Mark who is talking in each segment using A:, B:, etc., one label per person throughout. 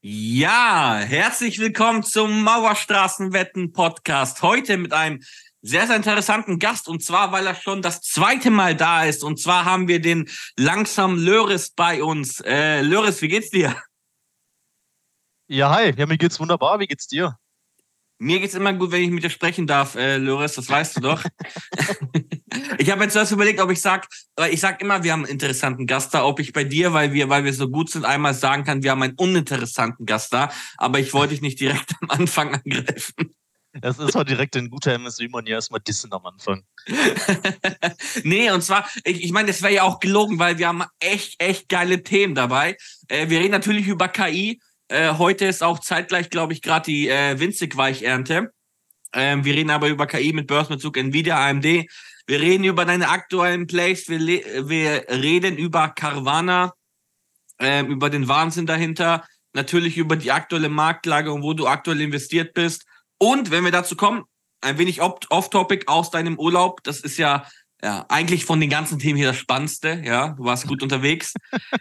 A: Ja, herzlich willkommen zum Mauerstraßenwetten-Podcast. Heute mit einem sehr, sehr interessanten Gast, und zwar, weil er schon das zweite Mal da ist. Und zwar haben wir den langsam Löris bei uns. Löris, wie geht's dir?
B: Ja, hi. Ja, mir geht's wunderbar. Wie geht's dir?
A: Mir geht's immer gut, wenn ich mit dir sprechen darf, Löris, das weißt du doch. Ich habe jetzt zuerst überlegt, ob ich sag, weil ich sag immer, wir haben einen interessanten Gast da, ob ich bei dir, weil wir so gut sind, einmal sagen kann, wir haben einen uninteressanten Gast da, aber ich wollte dich nicht direkt am Anfang angreifen.
B: Das ist mal direkt ein guter MSU-Mann hier erstmal dissen am Anfang.
A: Nee, und zwar, ich meine, das wäre ja auch gelogen, weil wir haben echt geile Themen dabei. Wir reden natürlich über KI. Heute ist auch zeitgleich, glaube ich, gerade die Winzig-Weich-Ernte. Wir reden aber über KI mit Börsenbezug Nvidia, AMD. Wir reden über deine aktuellen Plays. Wir reden über Carvana, über den Wahnsinn dahinter. Natürlich über die aktuelle Marktlage und wo du aktuell investiert bist. Und wenn wir dazu kommen, ein wenig off-topic aus deinem Urlaub. Das ist ja eigentlich von den ganzen Themen hier das Spannendste. Ja, du warst gut unterwegs.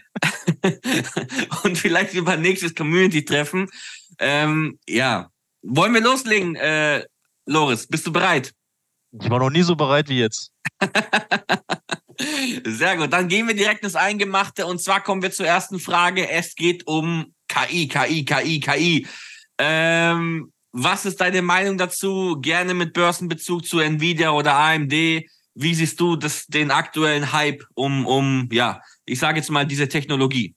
A: Und vielleicht über nächstes Community-Treffen. Ja, wollen wir loslegen, Loris? Bist du bereit?
B: Ich war noch nie so bereit wie jetzt.
A: Sehr gut, dann gehen wir direkt ins Eingemachte, und zwar kommen wir zur ersten Frage. Es geht um KI. Was ist deine Meinung dazu? Gerne mit Börsenbezug zu Nvidia oder AMD. Wie siehst du den aktuellen Hype ja, ich sage jetzt mal diese Technologie?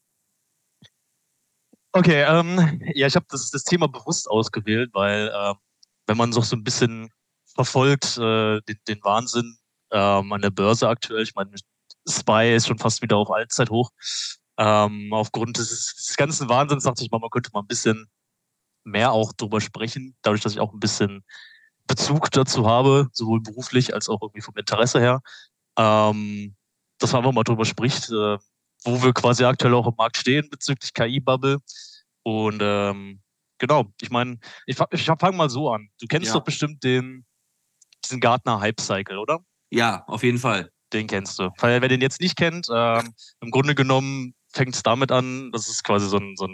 B: Okay, ja, ich habe das Thema bewusst ausgewählt, weil wenn man so ein bisschen verfolgt, den Wahnsinn an der Börse aktuell, ich meine, SPY ist schon fast wieder auf Allzeithoch. Aufgrund des ganzen Wahnsinns dachte ich mal, man könnte mal ein bisschen mehr auch drüber sprechen, dadurch, dass ich auch ein bisschen Bezug dazu habe, sowohl beruflich als auch irgendwie vom Interesse her. Ähm, Dass man einfach mal drüber spricht, wo wir quasi aktuell auch im Markt stehen bezüglich KI-Bubble. Und genau, ich meine, ich fange mal so an. Du kennst doch
A: Ja,
B: bestimmt diesen Gartner Hype Cycle, oder?
A: ja, auf jeden Fall.
B: Den kennst du. Weil wer den jetzt nicht kennt, im Grunde genommen fängt es damit an, das ist quasi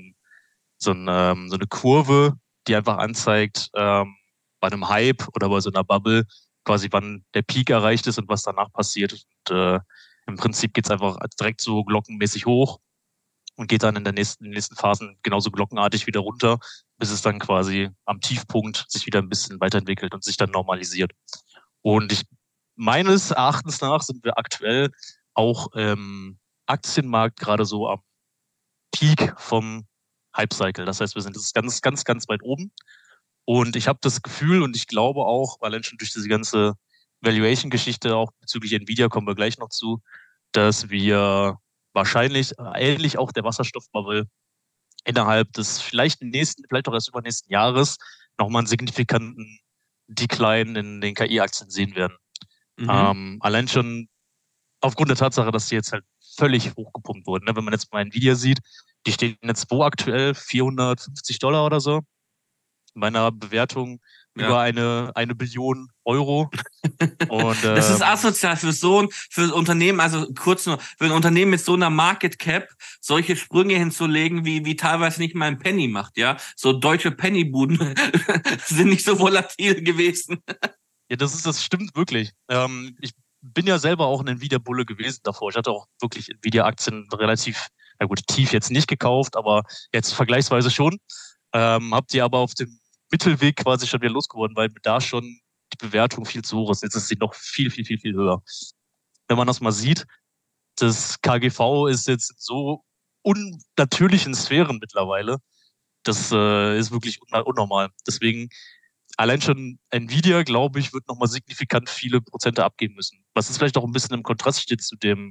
B: so eine Kurve, die einfach anzeigt, bei einem Hype oder bei so einer Bubble, quasi wann der Peak erreicht ist und was danach passiert. Und im Prinzip geht es einfach direkt so glockenmäßig hoch und geht dann in den nächsten Phasen genauso glockenartig wieder runter, bis es dann quasi am Tiefpunkt sich wieder ein bisschen weiterentwickelt und sich dann normalisiert. Und meines Erachtens nach sind wir aktuell auch im Aktienmarkt gerade so am Peak vom Hype-Cycle. Das heißt, wir sind jetzt ganz weit oben. Und ich habe das Gefühl und ich glaube auch, allein schon durch diese ganze Valuation-Geschichte, auch bezüglich Nvidia kommen wir gleich noch zu, dass wir wahrscheinlich ähnlich auch der Wasserstoffbubble innerhalb des vielleicht nächsten, vielleicht auch erst übernächsten Jahres nochmal einen signifikanten Decline in den KI-Aktien sehen werden.
A: Mhm.
B: Allein schon aufgrund der Tatsache, dass die jetzt halt völlig hochgepumpt wurden. Ne? Wenn man jetzt mal Nvidia sieht, die stehen jetzt wo aktuell? $450 oder so. Bei einer Bewertung über
A: Ja.
B: eine Billion Euro. Und
A: Das ist asozial für ein Unternehmen, also kurz nur, für ein Unternehmen mit so einer Market Cap solche Sprünge hinzulegen, wie teilweise nicht mal ein Penny macht, ja. So deutsche Pennybuden sind nicht so volatil gewesen.
B: ja, das stimmt wirklich. Ich bin ja selber auch ein Nvidia-Bulle gewesen davor. Ich hatte auch wirklich Nvidia-Aktien relativ, na gut, tief jetzt nicht gekauft, aber jetzt vergleichsweise schon. Habt ihr aber auf dem Mittelweg quasi schon wieder losgeworden, weil da schon die Bewertung viel zu hoch ist. Jetzt ist sie noch viel höher. Wenn man das mal sieht, das KGV ist jetzt in so unnatürlichen Sphären mittlerweile. Das ist wirklich unnormal. Deswegen allein schon Nvidia, glaube ich, wird nochmal signifikant viele Prozente abgeben müssen. Was jetzt vielleicht auch ein bisschen im Kontrast steht zu dem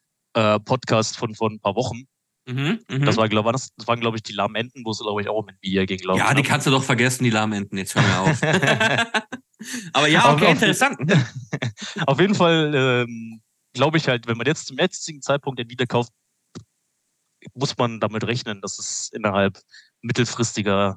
B: Podcast von vor ein paar Wochen.
A: Mhm,
B: Das
A: mhm.
B: war, das waren, glaube ich, die lahmen Enten, wo es, glaube ich, auch um Nvidia ging, glaube ich,
A: Ja, die
B: ne?
A: kannst du doch vergessen, die Lahmenten. Jetzt hör mir auf. Aber ja,
B: auf,
A: okay,
B: auf,
A: interessant.
B: auf jeden Fall glaube ich halt, wenn man jetzt zum jetzigen Zeitpunkt Nvidia kauft, muss man damit rechnen, dass es innerhalb mittelfristiger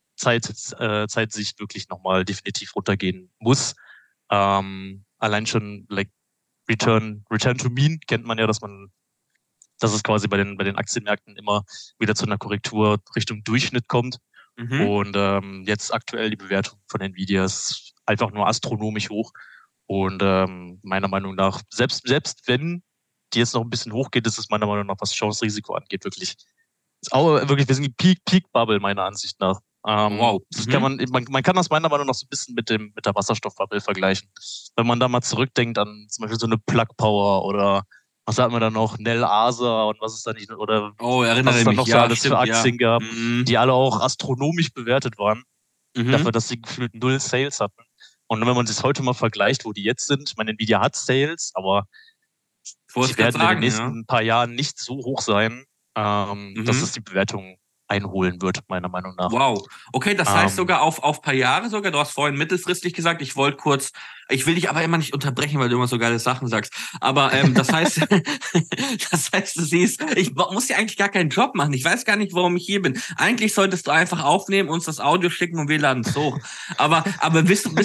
B: Zeitsicht wirklich nochmal definitiv runtergehen muss. Allein schon like Return to Mean kennt man ja, dass man dass es quasi bei den Aktienmärkten immer wieder zu einer Korrektur Richtung Durchschnitt kommt.
A: Mhm.
B: Und jetzt aktuell die Bewertung von Nvidia ist einfach nur astronomisch hoch. Und meiner Meinung nach, selbst wenn die jetzt noch ein bisschen hochgeht, ist es meiner Meinung nach, was Chance-Risiko angeht, wirklich, ist auch wirklich, wir sind Peak-Bubble meiner Ansicht nach.
A: Wow.
B: Das
A: Mhm.
B: man kann das meiner Meinung nach so ein bisschen mit der Wasserstoffbubble vergleichen. Wenn man da mal zurückdenkt an zum Beispiel so eine Plug Power oder was hat man da noch, Nel Asa und was ist da nicht, oder
A: Oh,
B: was
A: erinnere
B: es dann
A: mich.
B: noch so
A: Ja,
B: alles für
A: stimmt, ja.
B: Aktien gab,
A: Mhm.
B: die alle auch astronomisch bewertet waren, dafür,
A: Mhm.
B: dass sie gefühlt null Sales hatten. Und wenn man sich heute mal vergleicht, wo die jetzt sind, ich meine, Nvidia hat Sales, aber
A: Ich wollte es
B: die
A: gerade
B: werden in den
A: sagen, ja.
B: nächsten paar Jahren nicht so hoch sein, dass es
A: Mhm.
B: die Bewertung einholen wird, meiner Meinung nach.
A: Wow. Okay, das heißt
B: Ähm,
A: sogar auf paar Jahre sogar. Du hast vorhin mittelfristig gesagt, ich will dich aber immer nicht unterbrechen, weil du immer so geile Sachen sagst. Aber das heißt, das heißt, du siehst, ich muss ja eigentlich gar keinen Job machen. Ich weiß gar nicht, warum ich hier bin. Eigentlich solltest du einfach aufnehmen, uns das Audio schicken und wir laden es hoch. Aber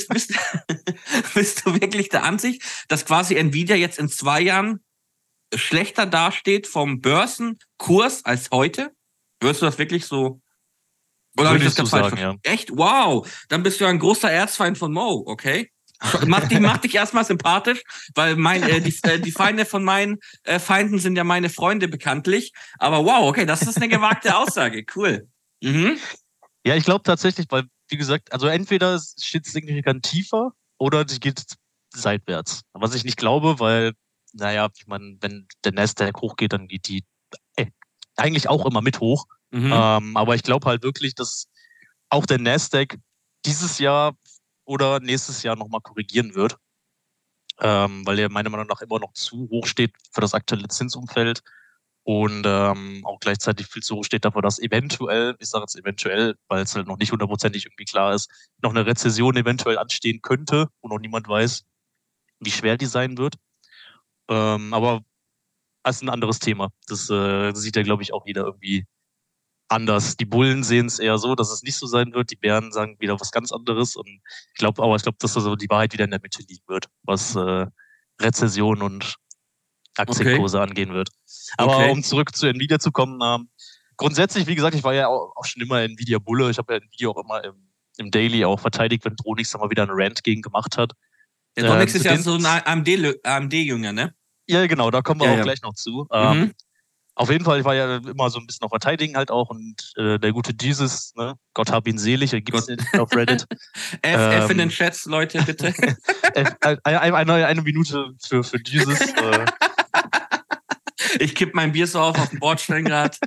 A: bist du wirklich der Ansicht, dass quasi Nvidia jetzt in 2 Jahren schlechter dasteht vom Börsenkurs als heute? Wirst du das wirklich so? Oder habe ich
B: würde
A: das
B: ich so
A: gerade falsch
B: sagen,
A: verstanden?
B: ja.
A: Echt? Wow. Dann bist du ja ein großer Erzfeind von Mo, okay? Mach dich erstmal sympathisch, weil die Feinde von meinen Feinden sind ja meine Freunde bekanntlich. Aber wow, okay, das ist eine gewagte Aussage. Cool. Mhm.
B: Ja, ich glaube tatsächlich, weil, wie gesagt, also entweder steht es signifikant tiefer oder sie geht seitwärts. Was ich nicht glaube, weil, naja, ich meine, wenn der Nasdaq hochgeht, dann geht die äh, eigentlich auch immer mit hoch.
A: Mhm.
B: Aber ich glaube halt wirklich, dass auch der Nasdaq dieses Jahr oder nächstes Jahr nochmal korrigieren wird, weil er meiner Meinung nach immer noch zu hoch steht für das aktuelle Zinsumfeld und auch gleichzeitig viel zu hoch steht dafür, dass eventuell, ich sage jetzt eventuell, weil es halt noch nicht hundertprozentig irgendwie klar ist, noch eine Rezession eventuell anstehen könnte und noch niemand weiß, wie schwer die sein wird. Aber das ist ein anderes Thema. Das sieht ja, glaube ich, auch jeder irgendwie anders. Die Bullen sehen es eher so, dass es nicht so sein wird. Die Bären sagen wieder was ganz anderes. Und ich glaube, dass so die Wahrheit wieder in der Mitte liegen wird, was Rezession und
A: Okay.
B: Aktienkurse angehen wird. Aber
A: Okay.
B: um zurück zu Nvidia zu kommen, grundsätzlich, wie gesagt, ich war ja auch schon immer Nvidia-Bulle. Ich habe ja Nvidia auch immer im Daily auch verteidigt, wenn Dronix da mal wieder einen Rant gegen gemacht hat.
A: Der Donix ist
B: Zu
A: ja
B: den,
A: so ein AMD-Jünger, ne?
B: ja, genau, da kommen wir
A: Ja,
B: auch
A: ja.
B: gleich noch zu.
A: Mhm.
B: Auf jeden Fall, ich war ja immer so ein bisschen auf Verteidigen halt auch und der gute Jesus, ne, Gott hab ihn selig, er gibt's
A: Gott.
B: nicht auf Reddit.
A: F in den
B: Ähm,
A: Chats, Leute, bitte.
B: eine Minute für Jesus.
A: Ich kipp mein Bier so auf den Bordstein grad.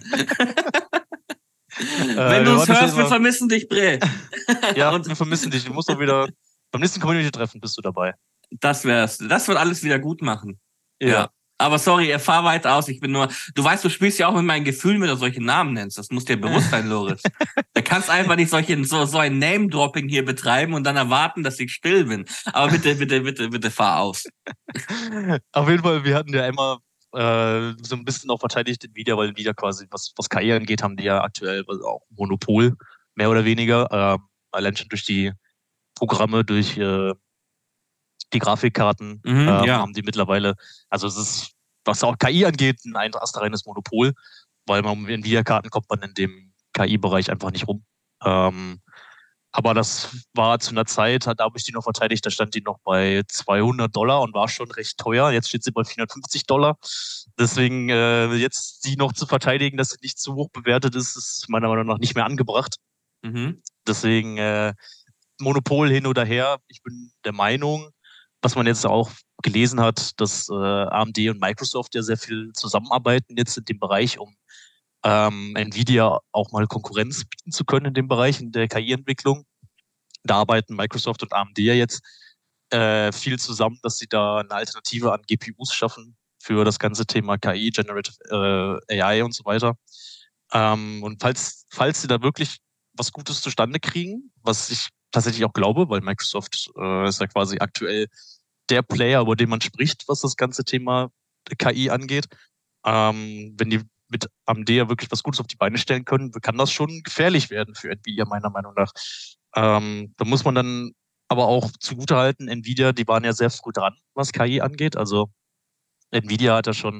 A: Wenn du
B: Wir
A: uns
B: waren das ja
A: hörst, wir
B: immer,
A: vermissen dich, Bre.
B: ja,
A: Und
B: wir vermissen dich. Du musst doch wieder beim nächsten Community-Treffen bist du dabei.
A: das wär's. Das wird alles wieder gut machen.
B: Ja.
A: Ja. Aber sorry, fahr weiter aus. Ich bin nur, du weißt, du spielst ja auch mit meinen Gefühlen, wenn du solche Namen nennst. Das muss dir bewusst sein, Loris. Du kannst einfach nicht so ein Name-Dropping hier betreiben und dann erwarten, dass ich still bin. Aber bitte fahr aus.
B: Auf jeden Fall, wir hatten ja immer so ein bisschen auch verteidigt Nvidia, weil Nvidia quasi, was KI angeht, haben die ja aktuell auch Monopol, mehr oder weniger. Allein schon durch die Programme, durch die Grafikkarten
A: Mhm, ja.
B: haben die mittlerweile, also es ist, was auch KI angeht, ein astreines Monopol, weil man mit Nvidia-Karten kommt man in dem KI-Bereich einfach nicht rum. Ähm, aber das war zu einer Zeit, da habe ich die noch verteidigt, da stand die noch bei $200 und war schon recht teuer. Jetzt steht sie bei $450. Deswegen jetzt die noch zu verteidigen, dass sie nicht zu hoch bewertet ist, ist meiner Meinung nach nicht mehr angebracht.
A: Mhm.
B: Deswegen Monopol hin oder her. Ich bin der Meinung, was man jetzt auch gelesen hat, dass AMD und Microsoft ja sehr viel zusammenarbeiten jetzt in dem Bereich, um Nvidia auch mal Konkurrenz bieten zu können in dem Bereich, in der KI-Entwicklung. Da arbeiten Microsoft und AMD ja jetzt viel zusammen, dass sie da eine Alternative an GPUs schaffen für das ganze Thema KI, Generative AI und so weiter. Und falls sie da wirklich was Gutes zustande kriegen, was ich tatsächlich auch glaube, weil Microsoft ist ja quasi aktuell der Player, über den man spricht, was das ganze Thema KI angeht. Wenn die mit AMD ja wirklich was Gutes auf die Beine stellen können, kann das schon gefährlich werden für Nvidia, meiner Meinung nach. Da muss man dann aber auch zugutehalten, Nvidia, die waren ja sehr früh dran, was KI angeht. Also Nvidia hat ja schon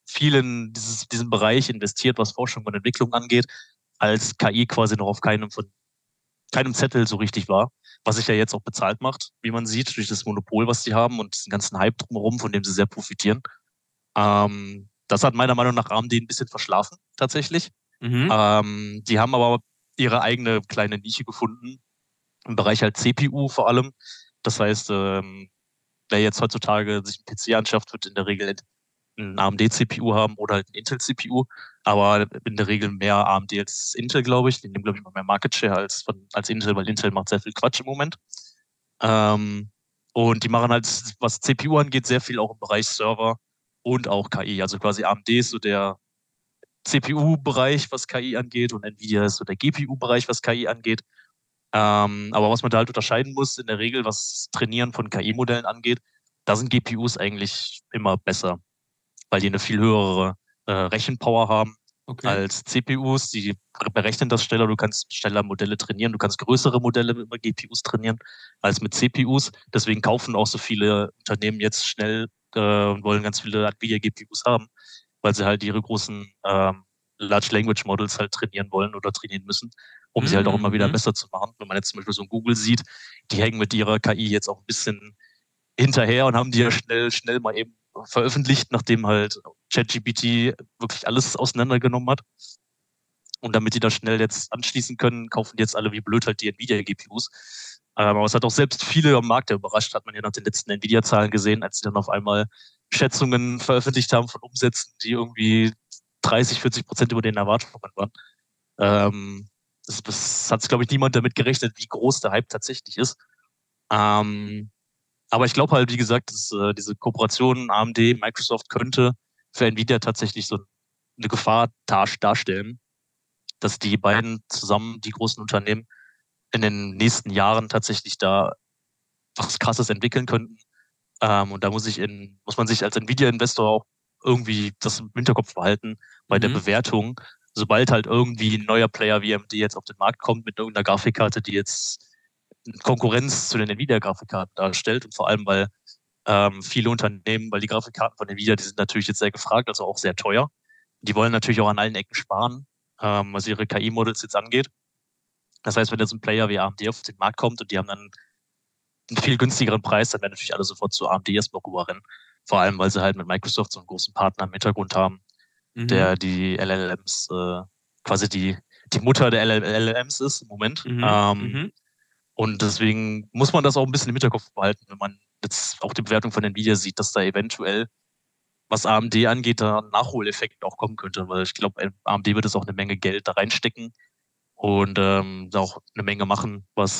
B: viel in diesen Bereich investiert, was Forschung und Entwicklung angeht, als KI quasi noch auf keinem Zettel so richtig war, was sich ja jetzt auch bezahlt macht, wie man sieht, durch das Monopol, was sie haben und diesen ganzen Hype drumherum, von dem sie sehr profitieren. Das hat meiner Meinung nach AMD ein bisschen verschlafen, tatsächlich.
A: Mhm.
B: Die haben aber ihre eigene kleine Nische gefunden, im Bereich halt CPU vor allem. Das heißt, wer jetzt heutzutage sich einen PC anschafft, wird in der Regel ein AMD-CPU haben oder halt ein Intel-CPU, aber in der Regel mehr AMD als Intel, glaube ich. Die nehmen, glaube ich, noch mehr Market Share als Intel, weil Intel macht sehr viel Quatsch im Moment. Und die machen halt, was CPU angeht, sehr viel auch im Bereich Server und auch KI. Also quasi AMD ist so der CPU-Bereich, was KI angeht, und Nvidia ist so der GPU-Bereich, was KI angeht. Aber was man da halt unterscheiden muss, in der Regel, was Trainieren von KI-Modellen angeht, da sind GPUs eigentlich immer besser, weil die eine viel höhere Rechenpower haben
A: Okay.
B: als CPUs. Die berechnen das schneller, du kannst schneller Modelle trainieren, du kannst größere Modelle mit GPUs trainieren als mit CPUs. Deswegen kaufen auch so viele Unternehmen jetzt schnell und wollen ganz viele Nvidia-GPUs haben, weil sie halt ihre großen Large Language Models halt trainieren wollen oder trainieren müssen, um sie halt auch immer wieder
A: Mhm.
B: besser zu machen. Wenn man jetzt zum Beispiel so ein Google sieht, die hängen mit ihrer KI jetzt auch ein bisschen hinterher und haben die ja schnell mal eben veröffentlicht, nachdem halt ChatGPT wirklich alles auseinandergenommen hat. Und damit die da schnell jetzt anschließen können, kaufen die jetzt alle wie blöd halt die Nvidia-GPUs. Aber es hat auch selbst viele am Markt überrascht, hat man ja nach den letzten Nvidia-Zahlen gesehen, als sie dann auf einmal Schätzungen veröffentlicht haben von Umsätzen, die irgendwie 30-40% über den Erwartungen waren. Das hat, glaube ich, niemand damit gerechnet, wie groß der Hype tatsächlich ist. Ähm, aber ich glaube halt, wie gesagt, dass diese Kooperation AMD, Microsoft könnte für Nvidia tatsächlich so eine Gefahr darstellen, dass die beiden zusammen, die großen Unternehmen, in den nächsten Jahren tatsächlich da was Krasses entwickeln könnten. Und da muss man sich als Nvidia-Investor auch irgendwie das im Hinterkopf behalten bei der
A: Mhm.
B: Bewertung. Sobald halt irgendwie ein neuer Player wie AMD jetzt auf den Markt kommt mit irgendeiner Grafikkarte, die jetzt Konkurrenz zu den Nvidia-Grafikkarten darstellt, und vor allem, weil viele Unternehmen, weil die Grafikkarten von Nvidia, die sind natürlich jetzt sehr gefragt, also auch sehr teuer. Die wollen natürlich auch an allen Ecken sparen, was ihre KI-Models jetzt angeht. Das heißt, wenn jetzt ein Player wie AMD auf den Markt kommt und die haben dann einen viel günstigeren Preis, dann werden natürlich alle sofort zu AMD erstmal rüberrennen. Vor allem, weil sie halt mit Microsoft so einen großen Partner im Hintergrund haben,
A: Mhm.
B: der die LLMs, quasi die Mutter der LLMs ist im Moment.
A: Mhm. Mhm.
B: Und deswegen muss man das auch ein bisschen im Hinterkopf behalten, wenn man jetzt auch die Bewertung von Nvidia sieht, dass da eventuell, was AMD angeht, da ein Nachholeffekt auch kommen könnte, weil ich glaube, AMD wird jetzt auch eine Menge Geld da reinstecken und da auch eine Menge machen, was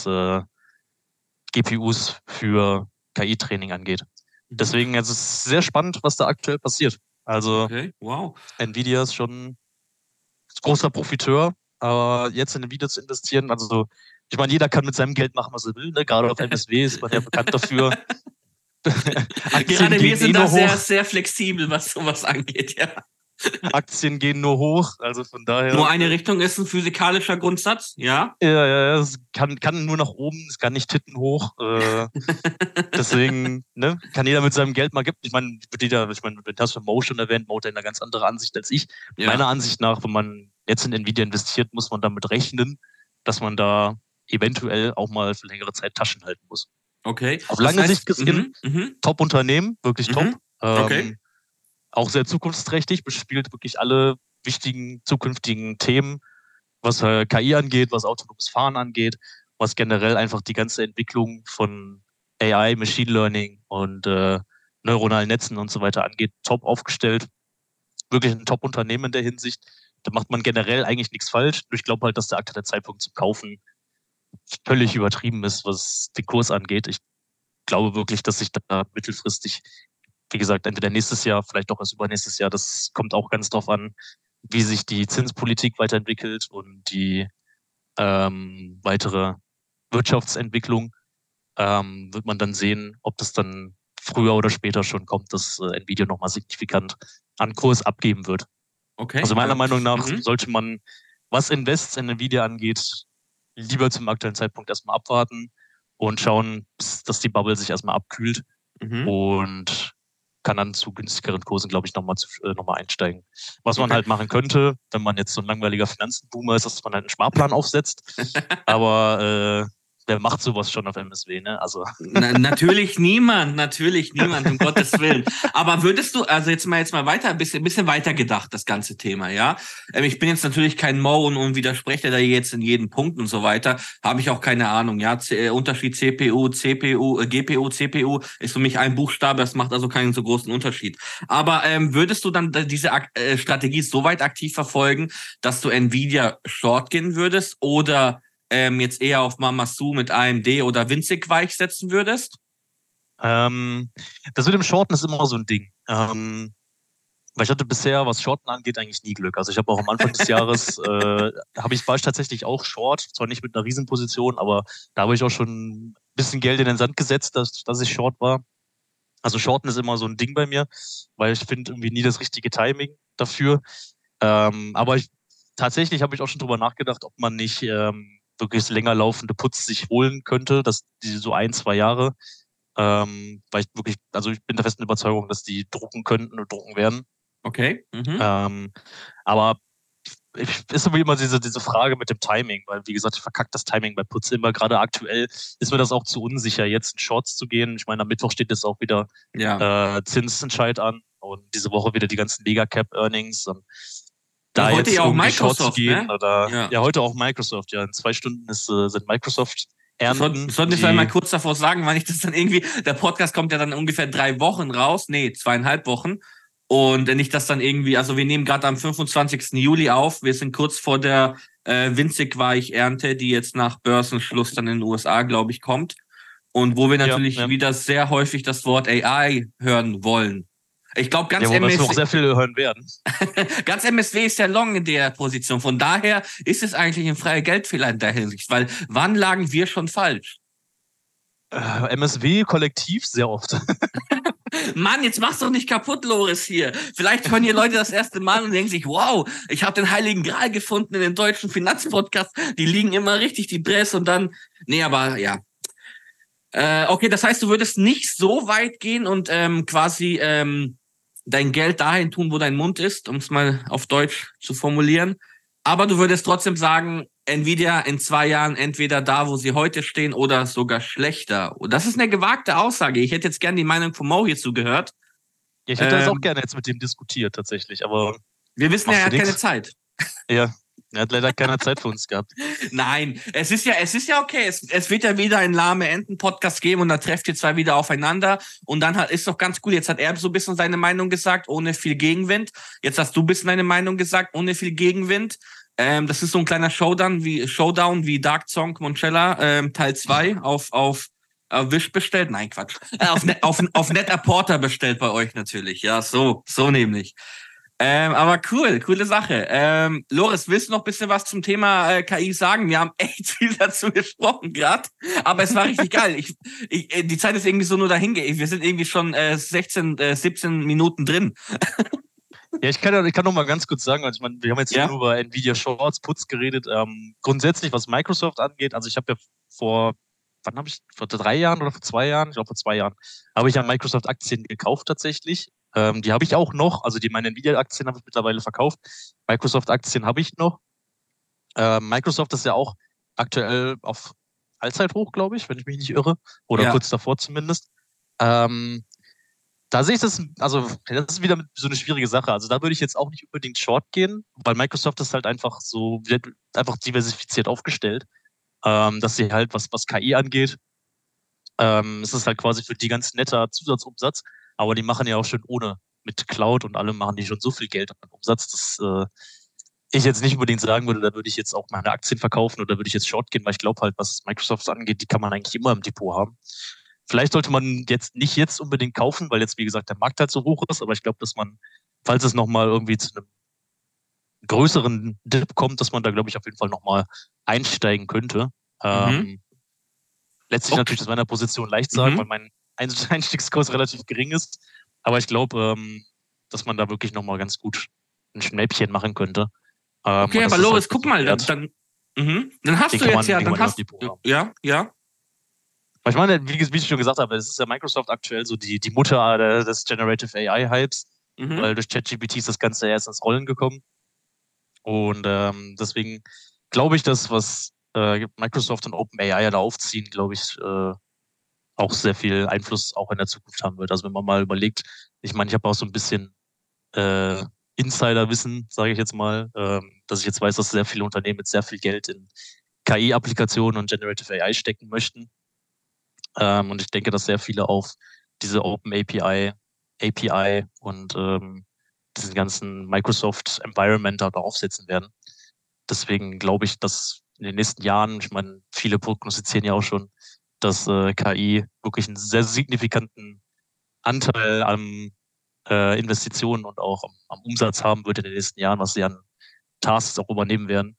B: GPUs für KI-Training angeht.
A: Mhm.
B: Deswegen ist es sehr spannend, was da aktuell passiert. Also
A: Okay. Wow.
B: Nvidia ist schon ein großer Profiteur, aber jetzt in Nvidia zu investieren, also ich meine, jeder kann mit seinem Geld machen, was er will. Ne? Gerade auf MSW ist man ja bekannt dafür. Aktien
A: Gerade wir
B: gehen eh
A: sind da
B: nur
A: sehr,
B: hoch.
A: sehr flexibel, was sowas angeht, ja.
B: Aktien gehen nur hoch. Also von daher,
A: Nur eine Richtung ist ein physikalischer Grundsatz, ja.
B: ja, es kann nur nach oben, es kann nicht Titten hoch. Deswegen, ne, kann jeder mit seinem Geld mal geben. Ich meine, du hast schon Mo schon erwähnt, Mo hat eine ganz andere Ansicht als ich. Meiner
A: Ja.
B: Ansicht nach, wenn man jetzt in Nvidia investiert, muss man damit rechnen, dass man da eventuell auch mal für längere Zeit Taschen halten muss.
A: Okay.
B: Auf
A: Das
B: lange Sicht
A: heißt,
B: gesehen, Top-Unternehmen, wirklich top.
A: mhm. Okay.
B: Auch sehr zukunftsträchtig, bespielt wirklich alle wichtigen zukünftigen Themen, was KI angeht, was autonomes Fahren angeht, was generell einfach die ganze Entwicklung von AI, Machine Learning und neuronalen Netzen und so weiter angeht, top aufgestellt. Wirklich ein Top-Unternehmen in der Hinsicht. Da macht man generell eigentlich nichts falsch. Ich glaube halt, dass der aktuelle Zeitpunkt zum Kaufen völlig übertrieben ist, was den Kurs angeht. Ich glaube wirklich, dass sich da mittelfristig, wie gesagt, entweder nächstes Jahr, vielleicht auch erst übernächstes Jahr, das kommt auch ganz drauf an, wie sich die Zinspolitik weiterentwickelt und die weitere Wirtschaftsentwicklung, wird man dann sehen, ob das dann früher oder später schon kommt, dass Nvidia nochmal signifikant an Kurs abgeben wird.
A: Okay.
B: Also meiner
A: Ja.
B: Meinung nach
A: Mhm.
B: sollte man, was Invests in Nvidia angeht, lieber zum aktuellen Zeitpunkt erstmal abwarten und schauen, dass die Bubble sich erstmal abkühlt
A: Mhm.
B: und kann dann zu günstigeren Kursen, glaube ich, nochmal einsteigen. Was man halt machen könnte, wenn man jetzt so ein langweiliger Finanzenboomer ist, dass man halt einen Sparplan aufsetzt. Aber wer macht sowas schon auf MSW, ne? Also.
A: Natürlich niemand, um Gottes Willen. Aber würdest du, also jetzt mal weiter, ein bisschen weiter gedacht, das ganze Thema, ja? Ich bin jetzt natürlich kein Mo und widerspreche da jetzt in jedem Punkt und so weiter. Habe ich auch keine Ahnung, ja? Unterschied GPU, CPU ist für mich ein Buchstabe, das macht also keinen so großen Unterschied. Aber würdest du dann diese Strategie so weit aktiv verfolgen, dass du Nvidia short gehen würdest oder jetzt eher auf Mamatsu mit AMD oder winzig weich setzen würdest?
B: Das mit dem Shorten ist immer so ein Ding. Weil ich hatte bisher, was Shorten angeht, eigentlich nie Glück. Also ich habe auch am Anfang des Jahres, war ich tatsächlich auch Short, zwar nicht mit einer Riesenposition, aber da habe ich auch schon ein bisschen Geld in den Sand gesetzt, dass ich Short war. Also Shorten ist immer so ein Ding bei mir, weil ich finde irgendwie nie das richtige Timing dafür. Aber tatsächlich habe ich auch schon drüber nachgedacht, ob man nicht wirklich länger laufende Puts sich holen könnte, dass die so 1-2 Jahre, weil ich wirklich, also ich bin der festen Überzeugung, dass die drucken könnten und drucken werden.
A: Okay. Mhm.
B: Aber ist irgendwie immer diese Frage mit dem Timing, weil wie gesagt, ich verkacke das Timing bei Puts immer. Gerade aktuell ist mir das auch zu unsicher, jetzt in Shorts zu gehen. Ich meine, am Mittwoch steht jetzt auch wieder Zinsentscheid an und diese Woche wieder die ganzen Mega-Cap-Earnings und da
A: heute
B: jetzt
A: ja auch
B: Microsoft
A: Microsoft,
B: gehen,
A: ne?
B: Oder heute auch Microsoft, ja. In 2 Stunden sind Microsoft Ernten.
A: Sollten wir mal kurz davor sagen, weil ich das dann irgendwie, der Podcast kommt ja dann ungefähr 3 Wochen raus, 2,5 Wochen. Und nicht, dass dann irgendwie, also wir nehmen gerade am 25. Juli auf, wir sind kurz vor der Winzig-Weich-Ernte, die jetzt nach Börsenschluss dann in den USA, glaube ich, kommt. Und wo wir natürlich wieder sehr häufig das Wort AI hören wollen. Ich glaube, ganz
B: MSW. Wir auch sehr viel hören werden.
A: Ganz MSW ist ja long in der Position. Von daher ist es eigentlich ein freier Geldfehler in der Hinsicht. Weil wann lagen wir schon falsch?
B: MSW kollektiv sehr oft.
A: Mann, jetzt mach's doch nicht kaputt, Loris, hier. Vielleicht hören hier Leute das erste Mal und denken sich, wow, ich habe den Heiligen Gral gefunden in den deutschen Finanzpodcast. Die liegen immer richtig, die Presse und dann... Nee, aber ja. Okay, das heißt, du würdest nicht so weit gehen und quasi dein Geld dahin tun, wo dein Mund ist, um es mal auf Deutsch zu formulieren. Aber du würdest trotzdem sagen, Nvidia in 2 Jahren entweder da, wo sie heute stehen, oder sogar schlechter. Und das ist eine gewagte Aussage. Ich hätte jetzt gerne die Meinung von Mo hierzu gehört.
B: Ja, ich hätte das auch gerne jetzt mit dem diskutiert, tatsächlich. Aber
A: wir wissen ja, er hat keine Zeit.
B: Ja, er hat leider keine Zeit für uns gehabt.
A: Nein, es ist ja okay. Es wird ja wieder einen lahme Enten-Podcast geben und da trefft ihr 2 wieder aufeinander. Und dann ist doch ganz cool. Jetzt hat er so ein bisschen seine Meinung gesagt, ohne viel Gegenwind. Jetzt hast du ein bisschen deine Meinung gesagt, ohne viel Gegenwind. Das ist so ein kleiner Showdown wie Dark Song Monchella, Teil 2 auf Wish bestellt. Nein, Quatsch. Auf Net-A-Porter bestellt bei euch natürlich. Ja, so nämlich. Aber coole Sache. Loris, willst du noch ein bisschen was zum Thema KI sagen? Wir haben echt viel dazu gesprochen gerade, aber es war richtig geil. Die Zeit ist irgendwie so nur dahin. Wir sind irgendwie schon 17 Minuten drin.
B: Ja, ich kann noch mal ganz kurz sagen, also ich meine, wir haben jetzt nur über Nvidia Shorts, Puts geredet. Grundsätzlich, was Microsoft angeht, also ich habe ja vor 3 Jahren oder vor 2 Jahren? Ich glaube vor 2 Jahren, habe ich ja Microsoft-Aktien gekauft tatsächlich. Die habe ich auch noch, also meine Nvidia-Aktien habe ich mittlerweile verkauft. Microsoft-Aktien habe ich noch. Microsoft ist ja auch aktuell auf Allzeithoch, glaube ich, wenn ich mich nicht irre. Oder kurz davor zumindest. Da sehe ich das, also das ist wieder so eine schwierige Sache. Also da würde ich jetzt auch nicht unbedingt short gehen, weil Microsoft ist halt einfach diversifiziert aufgestellt, dass sie halt, was KI angeht, es ist halt quasi für die ganz netter Zusatzumsatz, aber die machen ja auch schon mit Cloud und allem machen die schon so viel Geld an Umsatz, dass ich jetzt nicht unbedingt sagen würde, da würde ich jetzt auch meine Aktien verkaufen oder würde ich jetzt short gehen, weil ich glaube halt, was Microsoft angeht, die kann man eigentlich immer im Depot haben. Vielleicht sollte man nicht unbedingt kaufen, weil jetzt, wie gesagt, der Markt halt so hoch ist, aber ich glaube, dass man, falls es nochmal irgendwie zu einem größeren Dip kommt, dass man da, glaube ich, auf jeden Fall nochmal einsteigen könnte. Letztlich natürlich aus meiner Position leicht sagen, weil mein Einstiegskurs relativ gering ist, aber ich glaube, dass man da wirklich nochmal ganz gut ein Schnäppchen machen könnte.
A: Okay, aber Loris, halt guck mal, dann hast du jetzt ja, dann hast du, ja.
B: Weil ich meine, wie ich schon gesagt habe, es ist ja Microsoft aktuell so die Mutter des Generative AI-Hypes, weil durch ChatGPT ist das Ganze erst ins Rollen gekommen. Und deswegen glaube ich, dass was Microsoft und OpenAI ja da aufziehen, glaube ich, auch sehr viel Einfluss auch in der Zukunft haben wird. Also wenn man mal überlegt, ich meine, ich habe auch so ein bisschen äh, Insiderwissen, sage ich jetzt mal, dass ich jetzt weiß, dass sehr viele Unternehmen mit sehr viel Geld in KI-Applikationen und Generative AI stecken möchten. Und ich denke, dass sehr viele auf diese Open API und diesen ganzen Microsoft Environment da aufsetzen werden. Deswegen glaube ich, dass in den nächsten Jahren, ich meine, viele prognostizieren ja auch schon, dass KI wirklich einen sehr signifikanten Anteil an Investitionen und auch am Umsatz haben wird in den nächsten Jahren, was sie an Tasks auch übernehmen werden.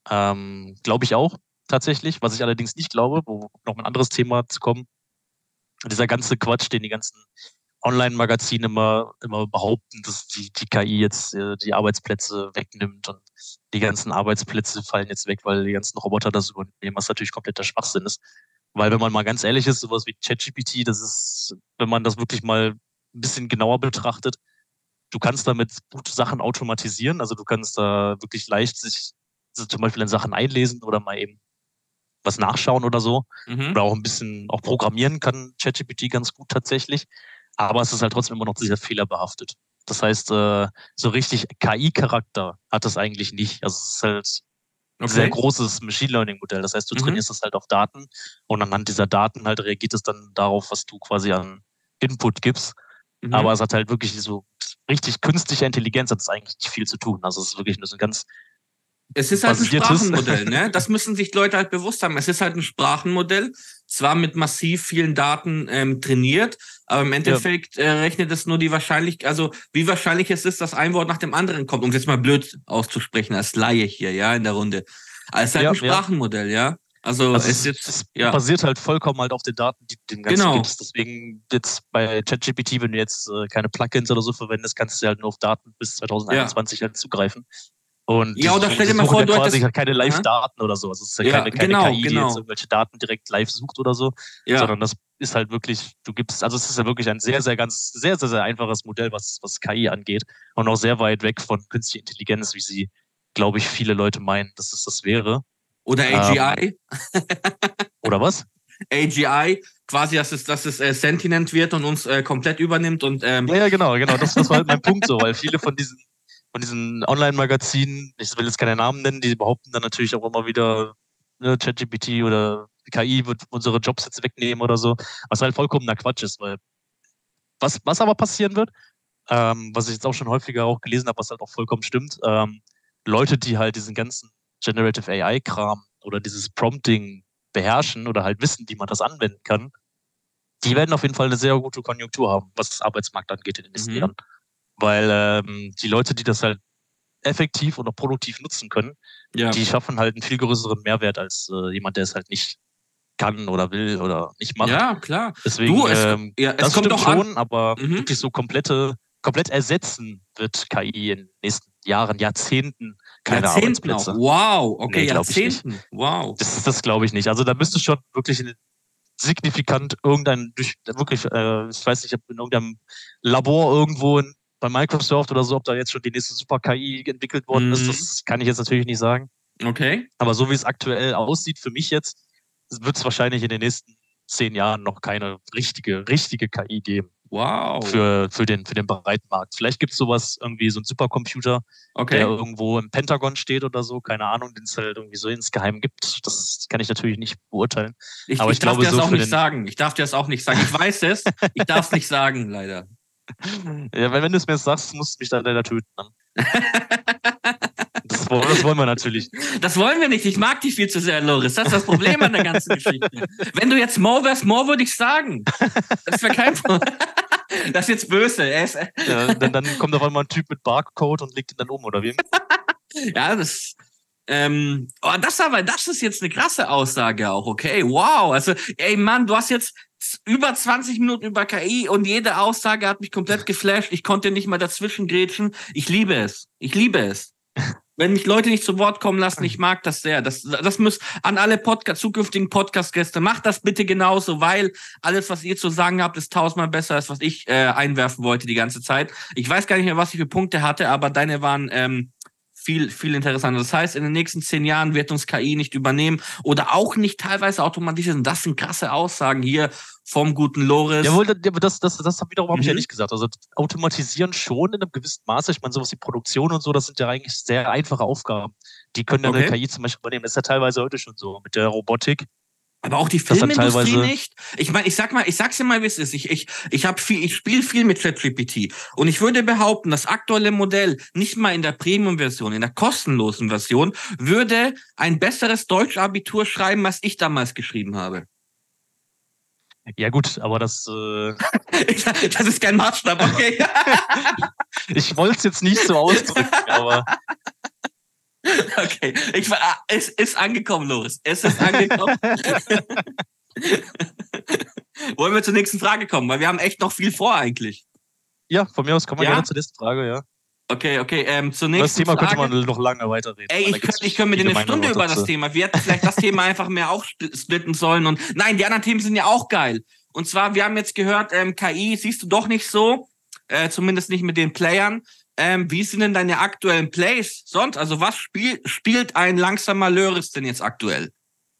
B: Glaube ich auch tatsächlich. Was ich allerdings nicht glaube, wo noch ein anderes Thema zu kommen, dieser ganze Quatsch, den die ganzen Online-Magazine immer behaupten, dass die KI jetzt die Arbeitsplätze wegnimmt und die ganzen Arbeitsplätze fallen jetzt weg, weil die ganzen Roboter das übernehmen, was natürlich kompletter Schwachsinn ist. Weil wenn man mal ganz ehrlich ist, sowas wie ChatGPT, das ist, wenn man das wirklich mal ein bisschen genauer betrachtet, du kannst damit gute Sachen automatisieren, also du kannst da wirklich leicht sich so zum Beispiel in Sachen einlesen oder mal eben was nachschauen oder so. Oder auch ein bisschen auch programmieren kann ChatGPT ganz gut tatsächlich. Aber es ist halt trotzdem immer noch sehr fehlerbehaftet. Das heißt, so richtig KI-Charakter hat das eigentlich nicht. Also es ist halt ein sehr großes Machine Learning-Modell. Das heißt, du trainierst es halt auf Daten und anhand dieser Daten halt reagiert es dann darauf, was du quasi an Input gibst. Aber es hat halt wirklich so richtig künstliche Intelligenz, hat es eigentlich nicht viel zu tun. Also es ist wirklich nur so ein ganz
A: Es ist halt ein Sprachenmodell, ne? Das müssen sich Leute halt bewusst haben. Es ist halt ein Sprachenmodell, zwar mit massiv vielen Daten trainiert, aber im Endeffekt rechnet es nur die Wahrscheinlichkeit, also wie wahrscheinlich es ist, dass ein Wort nach dem anderen kommt, um es jetzt mal blöd auszusprechen, als Laie hier, ja, in der Runde. Aber es ist halt ein Sprachenmodell, ja. Also
B: es basiert halt vollkommen halt auf den Daten, die du dem Ganzen gibst. Deswegen jetzt bei ChatGPT, wenn du jetzt keine Plugins oder so verwendest, kannst du halt nur auf Daten bis 2021 halt zugreifen. Und
A: oder stell dir mal vor, du
B: quasi halt keine Live-Daten oder so. Also es ist ja keine KI, die jetzt irgendwelche Daten direkt live sucht oder so, sondern das ist halt wirklich, also es ist ja wirklich ein sehr, sehr einfaches Modell, was KI angeht und auch sehr weit weg von künstlicher Intelligenz, wie sie, glaube ich, viele Leute meinen, dass es das wäre.
A: Oder AGI.
B: Oder was?
A: AGI, quasi, dass es sentient wird und uns komplett übernimmt und
B: ja, genau. Das war halt mein Punkt so, weil viele von diesen Online-Magazinen, ich will jetzt keine Namen nennen, die behaupten dann natürlich auch immer wieder, ne, ChatGPT oder KI wird unsere Jobs jetzt wegnehmen oder so, was halt vollkommener Quatsch ist, weil was aber passieren wird, was ich jetzt auch schon häufiger auch gelesen habe, was halt auch vollkommen stimmt, Leute, die halt diesen ganzen Generative AI-Kram oder dieses Prompting beherrschen oder halt wissen, wie man das anwenden kann, die werden auf jeden Fall eine sehr gute Konjunktur haben, was das Arbeitsmarkt angeht in den nächsten Jahren. Weil die Leute, die das halt effektiv und auch produktiv nutzen können, die schaffen halt einen viel größeren Mehrwert als jemand, der es halt nicht kann oder will oder nicht macht.
A: Ja, klar.
B: Deswegen, das kommt doch schon, aber wirklich so komplett ersetzen wird KI in den nächsten Jahren, Jahrzehnten keine Arbeitsplätze.
A: Wow, okay,
B: Jahrzehnten.
A: Wow.
B: Das glaube ich nicht. Also da müsste schon wirklich signifikant ich weiß nicht, ob in irgendeinem Labor irgendwo bei Microsoft oder so, ob da jetzt schon die nächste Super-KI entwickelt worden ist, das kann ich jetzt natürlich nicht sagen.
A: Okay.
B: Aber so wie es aktuell aussieht, für mich jetzt, wird es wahrscheinlich in den nächsten 10 Jahren noch keine richtige KI geben.
A: Wow.
B: Für den breiten Markt. Vielleicht gibt es sowas, irgendwie so ein Supercomputer, der irgendwo im Pentagon steht oder so, keine Ahnung, den es halt irgendwie so insgeheim gibt. Das kann ich natürlich nicht beurteilen.
A: Aber ich darf dir das auch nicht sagen. Ich darf dir das auch nicht sagen. Ich weiß es, ich darf es nicht sagen, leider.
B: Ja, wenn du es mir sagst, musst du mich dann leider töten. Das wollen wir natürlich.
A: Das wollen wir nicht. Ich mag dich viel zu sehr, Loris. Das ist das Problem an der ganzen Geschichte. Wenn du jetzt Mo wärst, Mo würde ich sagen. Das wäre kein Problem. Das ist jetzt böse.
B: Ja, dann kommt auf einmal ein Typ mit Barcode und legt ihn dann um, oder wie?
A: Ja, das ist jetzt eine krasse Aussage auch, okay? Wow. Also, ey Mann, du hast jetzt über 20 Minuten über KI und jede Aussage hat mich komplett geflasht. Ich konnte nicht mal dazwischen grätschen. Ich liebe es. wenn mich Leute nicht zu Wort kommen lassen, ich mag das sehr. Das muss an alle zukünftigen Podcast-Gäste, macht das bitte genauso, weil alles, was ihr zu sagen habt, ist tausendmal besser, als was ich einwerfen wollte die ganze Zeit. Ich weiß gar nicht mehr, was ich für Punkte hatte, aber deine waren viel, viel interessanter. Das heißt, in den nächsten 10 Jahren wird uns KI nicht übernehmen oder auch nicht teilweise automatisieren. Das sind krasse Aussagen hier vom guten Loris.
B: Jawohl, das wiederum habe ich ja nicht gesagt. Also automatisieren schon in einem gewissen Maße. Ich meine, sowas wie Produktion und so, das sind ja eigentlich sehr einfache Aufgaben. Die können dann eine KI zum Beispiel übernehmen. Das ist ja teilweise heute schon so mit der Robotik.
A: Aber auch die Filmindustrie nicht. Ich meine, ich sag's dir mal, wie es ist. Ich spiele viel mit ChatGPT und ich würde behaupten, das aktuelle Modell, nicht mal in der Premium-Version, in der kostenlosen Version, würde ein besseres Deutschabitur schreiben, als ich damals geschrieben habe.
B: Ja gut, aber das
A: das ist kein Maßstab, okay.
B: Ich wollte es jetzt nicht so ausdrücken, aber
A: okay, es ist angekommen, Loris. Es ist angekommen. Wollen wir zur nächsten Frage kommen? Weil wir haben echt noch viel vor eigentlich.
B: Ja, von mir aus kommen wir gerne zur nächsten Frage, ja.
A: Okay. Zur nächsten
B: das Thema
A: Frage.
B: könnte man noch lange weiterreden.
A: Ey, ich könnte mit dir eine Stunde über das Thema. Wir hätten vielleicht das Thema einfach mehr aufsplitten sollen. Und nein, die anderen Themen sind ja auch geil. Und zwar, wir haben jetzt gehört, KI siehst du doch nicht so. Zumindest nicht mit den Playern. Wie sind denn deine aktuellen Plays sonst? Also was spielt ein langsamer Loris denn jetzt aktuell?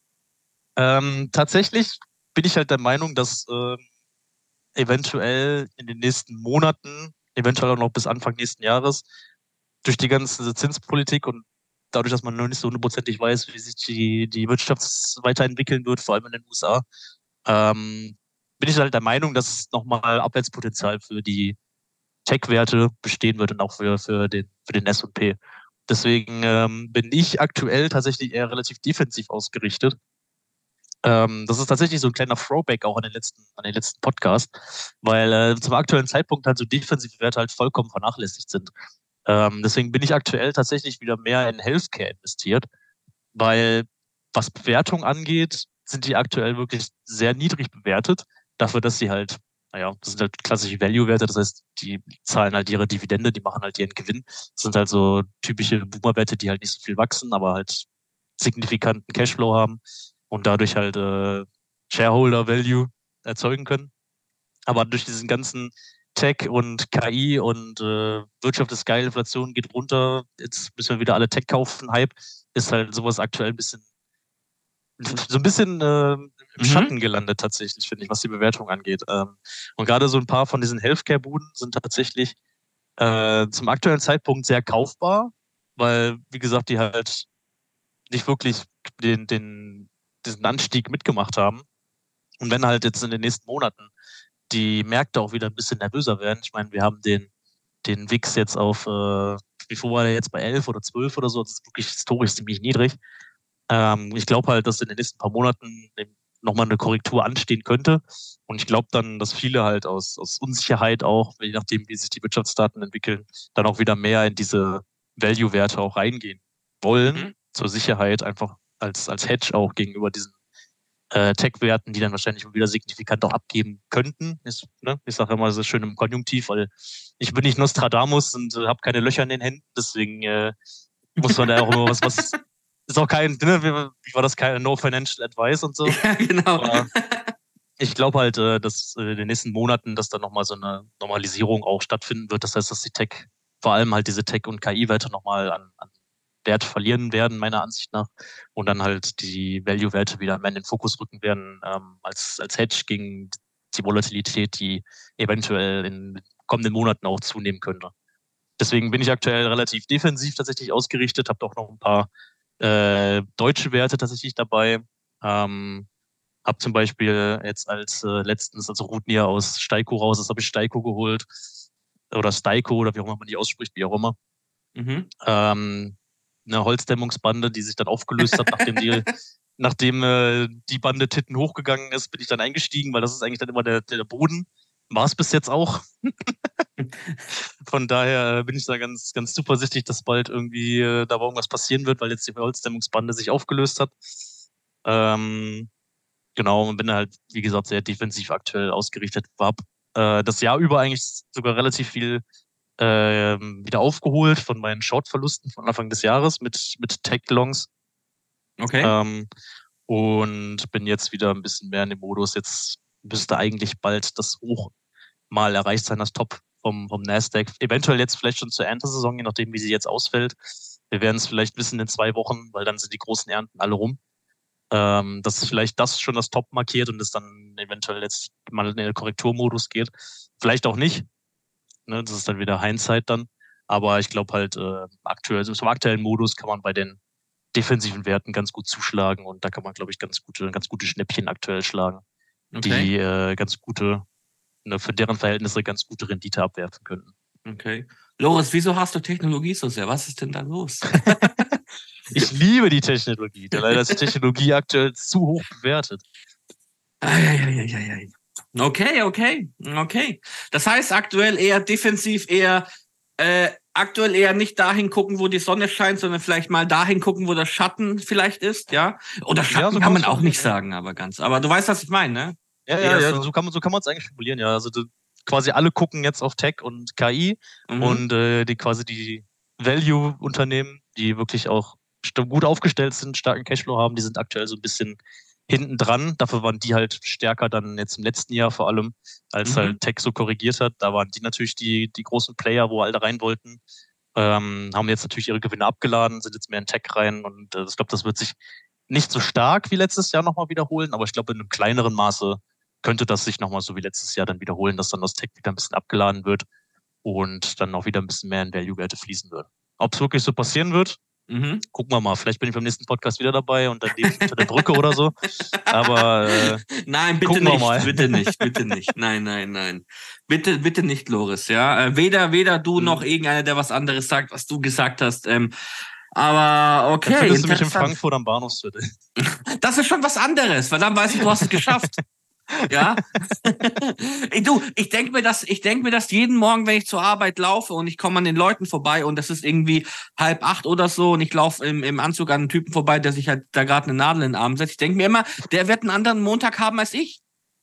B: Tatsächlich bin ich halt der Meinung, dass eventuell in den nächsten Monaten, eventuell auch noch bis Anfang nächsten Jahres, durch die ganze Zinspolitik und dadurch, dass man noch nicht so hundertprozentig weiß, wie sich die Wirtschaft weiterentwickeln wird, vor allem in den USA, bin ich halt der Meinung, dass nochmal Abwärtspotenzial für die Tech-Werte bestehen wird und auch für den S&P. Deswegen bin ich aktuell tatsächlich eher relativ defensiv ausgerichtet. Das ist tatsächlich so ein kleiner Throwback auch an den letzten Podcast, weil zum aktuellen Zeitpunkt halt so defensive Werte halt vollkommen vernachlässigt sind. Deswegen bin ich aktuell tatsächlich wieder mehr in Healthcare investiert, weil was Bewertung angeht, sind die aktuell wirklich sehr niedrig bewertet, dafür, dass sie halt, das sind halt klassische Value-Werte, das heißt, die zahlen halt ihre Dividende, die machen halt ihren Gewinn. Das sind halt so typische Boomer-Werte, die halt nicht so viel wachsen, aber halt signifikanten Cashflow haben und dadurch halt Shareholder-Value erzeugen können. Aber durch diesen ganzen Tech und KI und Wirtschaft ist geil, Inflation geht runter, jetzt müssen wir wieder alle Tech kaufen, Hype, ist halt sowas aktuell ein bisschen im Schatten gelandet tatsächlich, finde ich, was die Bewertung angeht. Und gerade so ein paar von diesen Healthcare-Buden sind tatsächlich zum aktuellen Zeitpunkt sehr kaufbar, weil, wie gesagt, die halt nicht wirklich diesen Anstieg mitgemacht haben. Und wenn halt jetzt in den nächsten Monaten die Märkte auch wieder ein bisschen nervöser werden, ich meine, wir haben den WIX jetzt auf, wie viel war der jetzt, bei 11 oder 12 oder so, das ist wirklich historisch ziemlich niedrig. Ich glaube halt, dass in den nächsten paar Monaten nochmal eine Korrektur anstehen könnte. Und ich glaube dann, dass viele halt aus Unsicherheit auch, je nachdem, wie sich die Wirtschaftsdaten entwickeln, dann auch wieder mehr in diese Value-Werte auch reingehen wollen, zur Sicherheit einfach als Hedge auch gegenüber diesen Tech-Werten, die dann wahrscheinlich wieder signifikant auch abgeben könnten. Ich sage immer, es ist schön im Konjunktiv, weil ich bin nicht Nostradamus und habe keine Löcher in den Händen, deswegen muss man da auch immer was ist auch kein, wie war das, kein No Financial Advice und so.
A: Ja, genau.
B: Aber ich glaube halt, dass in den nächsten Monaten, dass da nochmal so eine Normalisierung auch stattfinden wird. Das heißt, dass die vor allem halt diese Tech- und KI-Werte nochmal an Wert verlieren werden, meiner Ansicht nach. Und dann halt die Value-Werte wieder mehr in den Fokus rücken werden, als Hedge gegen die Volatilität, die eventuell in den kommenden Monaten auch zunehmen könnte. Deswegen bin ich aktuell relativ defensiv tatsächlich ausgerichtet, habe doch noch ein paar deutsche Werte tatsächlich dabei. Habe zum Beispiel jetzt als letztens, also Rootnier aus Steiko raus, das habe ich Steiko geholt. Oder Steiko oder wie auch immer man die ausspricht, wie auch immer. Eine Holzdämmungsbande, die sich dann aufgelöst hat, nachdem die Bande Titten hochgegangen ist, bin ich dann eingestiegen, weil das ist eigentlich dann immer der Boden. War es bis jetzt auch. Von daher bin ich da ganz, ganz zuversichtlich, dass bald irgendwie da irgendwas passieren wird, weil jetzt die Holzdämmungsbande sich aufgelöst hat. Genau, und bin halt, wie gesagt, sehr defensiv aktuell ausgerichtet. Hab das Jahr über eigentlich sogar relativ viel wieder aufgeholt von meinen Short-Verlusten von Anfang des Jahres mit Tech-Longs.
A: Okay.
B: Und bin jetzt wieder ein bisschen mehr in dem Modus. Jetzt müsste eigentlich bald das Hoch mal erreicht sein, das Top vom Nasdaq. Eventuell jetzt vielleicht schon zur Erntesaison, je nachdem, wie sie jetzt ausfällt. Wir werden es vielleicht wissen in 2 Wochen, weil dann sind die großen Ernten alle rum. Dass vielleicht das schon das Top markiert und es dann eventuell jetzt mal in den Korrekturmodus geht. Vielleicht auch nicht. Ne? Das ist dann wieder Hindsight dann. Aber ich glaube halt, aktuell, also im aktuellen Modus kann man bei den defensiven Werten ganz gut zuschlagen und da kann man, glaube ich, ganz gute Schnäppchen aktuell schlagen, die ganz gute, für deren Verhältnisse ganz gute Rendite abwerfen könnten.
A: Okay. Loris, wieso hast du Technologie so sehr? Was ist denn da los?
B: Ich liebe die Technologie. Leider ist die Technologie aktuell zu hoch bewertet.
A: Okay. Das heißt aktuell eher defensiv, aktuell eher nicht dahin gucken, wo die Sonne scheint, sondern vielleicht mal dahin gucken, wo der Schatten vielleicht ist, ja? Oder Schatten so kann man auch nicht sagen, aber du weißt, was ich meine, ne?
B: Ja, so kann man es eigentlich formulieren, ja. Also quasi alle gucken jetzt auf Tech und KI und die Value-Unternehmen, die wirklich auch gut aufgestellt sind, starken Cashflow haben, die sind aktuell so ein bisschen hinten dran. Dafür waren die halt stärker dann jetzt im letzten Jahr vor allem, als halt Tech so korrigiert hat. Da waren die natürlich die großen Player, wo alle rein wollten. Haben jetzt natürlich ihre Gewinne abgeladen, sind jetzt mehr in Tech rein und ich glaube, das wird sich nicht so stark wie letztes Jahr nochmal wiederholen, aber ich glaube, in einem kleineren Maße könnte das sich nochmal so wie letztes Jahr dann wiederholen, dass dann das Tech wieder ein bisschen abgeladen wird und dann auch wieder ein bisschen mehr in Value-Werte fließen wird. Ob es wirklich so passieren wird, gucken wir mal. Vielleicht bin ich beim nächsten Podcast wieder dabei und dann lebe ich unter der Brücke oder so. Aber
A: nein, bitte nicht. Nein. Bitte nicht, Loris. Ja, weder du noch irgendeiner, der was anderes sagt, was du gesagt hast. Aber okay.
B: Dann findest du mich in Frankfurt am Bahnhofsviertel.
A: Das ist schon was anderes, weil dann weiß ich, du hast es geschafft. Ja. Ich denke mir das jeden Morgen, wenn ich zur Arbeit laufe und ich komme an den Leuten vorbei und das ist irgendwie 7:30 oder so und ich laufe im Anzug an einen Typen vorbei, der sich halt da gerade eine Nadel in den Arm setzt. Ich denke mir immer, der wird einen anderen Montag haben als ich.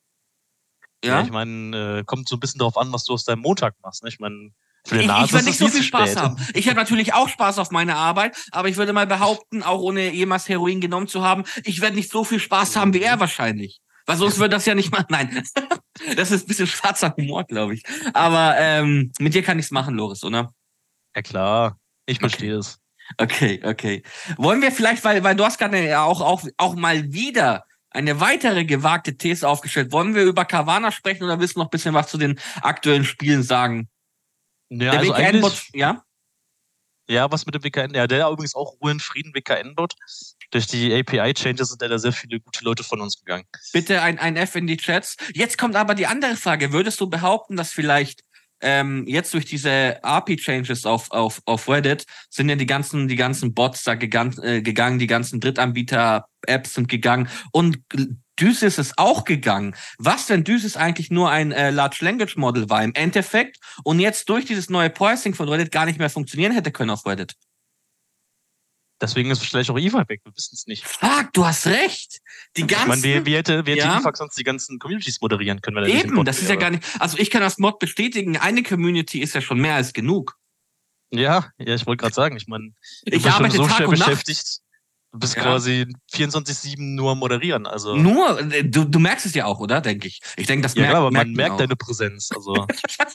B: Ja, ich meine, kommt so ein bisschen darauf an, was du aus deinem Montag machst. Ne? Ich meine,
A: ich werde nicht so viel Spaß haben. Ich habe natürlich auch Spaß auf meine Arbeit, aber ich würde mal behaupten, auch ohne jemals Heroin genommen zu haben, ich werde nicht so viel Spaß haben wie er wahrscheinlich. Weil sonst würde das ja nicht machen. Nein, das ist ein bisschen schwarzer Humor, glaube ich. Aber mit dir kann ich es machen, Loris, oder?
B: Ja klar, ich verstehe es.
A: Okay. Wollen wir vielleicht, weil du hast gerade ja auch mal wieder eine weitere gewagte These aufgestellt. Wollen wir über Carvana sprechen oder willst du noch ein bisschen was zu den aktuellen Spielen sagen?
B: Ja, der also WKN-Bot, ja? Ja, was mit dem WKN? Ja, der übrigens auch Ruhe in Frieden, WKN-Bot. Durch die API-Changes sind da sehr viele gute Leute von uns gegangen.
A: Bitte ein F in die Chats. Jetzt kommt aber die andere Frage. Würdest du behaupten, dass vielleicht jetzt durch diese API-Changes auf Reddit sind ja die ganzen Bots da gegangen, die ganzen Drittanbieter-Apps sind gegangen und Dysis ist auch gegangen. Was, wenn Dysis eigentlich nur ein Large Language Model war im Endeffekt und jetzt durch dieses neue Pricing von Reddit gar nicht mehr funktionieren hätte können auf Reddit?
B: Deswegen ist vielleicht auch IFAX weg, wir wissen es nicht.
A: Fuck, du hast recht. Die ganzen,
B: ich meine, wie hätte IFAX sonst die ganzen Communities moderieren können? Wenn er
A: eben, das ist ja gar nicht. Also ich kann das Mod bestätigen, eine Community ist ja schon mehr als genug.
B: Ja, ich wollte gerade sagen, ich meine,
A: ich arbeite
B: so
A: Tag
B: schnell
A: und
B: beschäftigt. Du bist quasi 24/7 nur am Moderieren. Also.
A: Nur? Du merkst es ja auch, oder? Denke ich. Ich denke, das
B: merkt man. Ja, aber man merkt deine Präsenz. Also.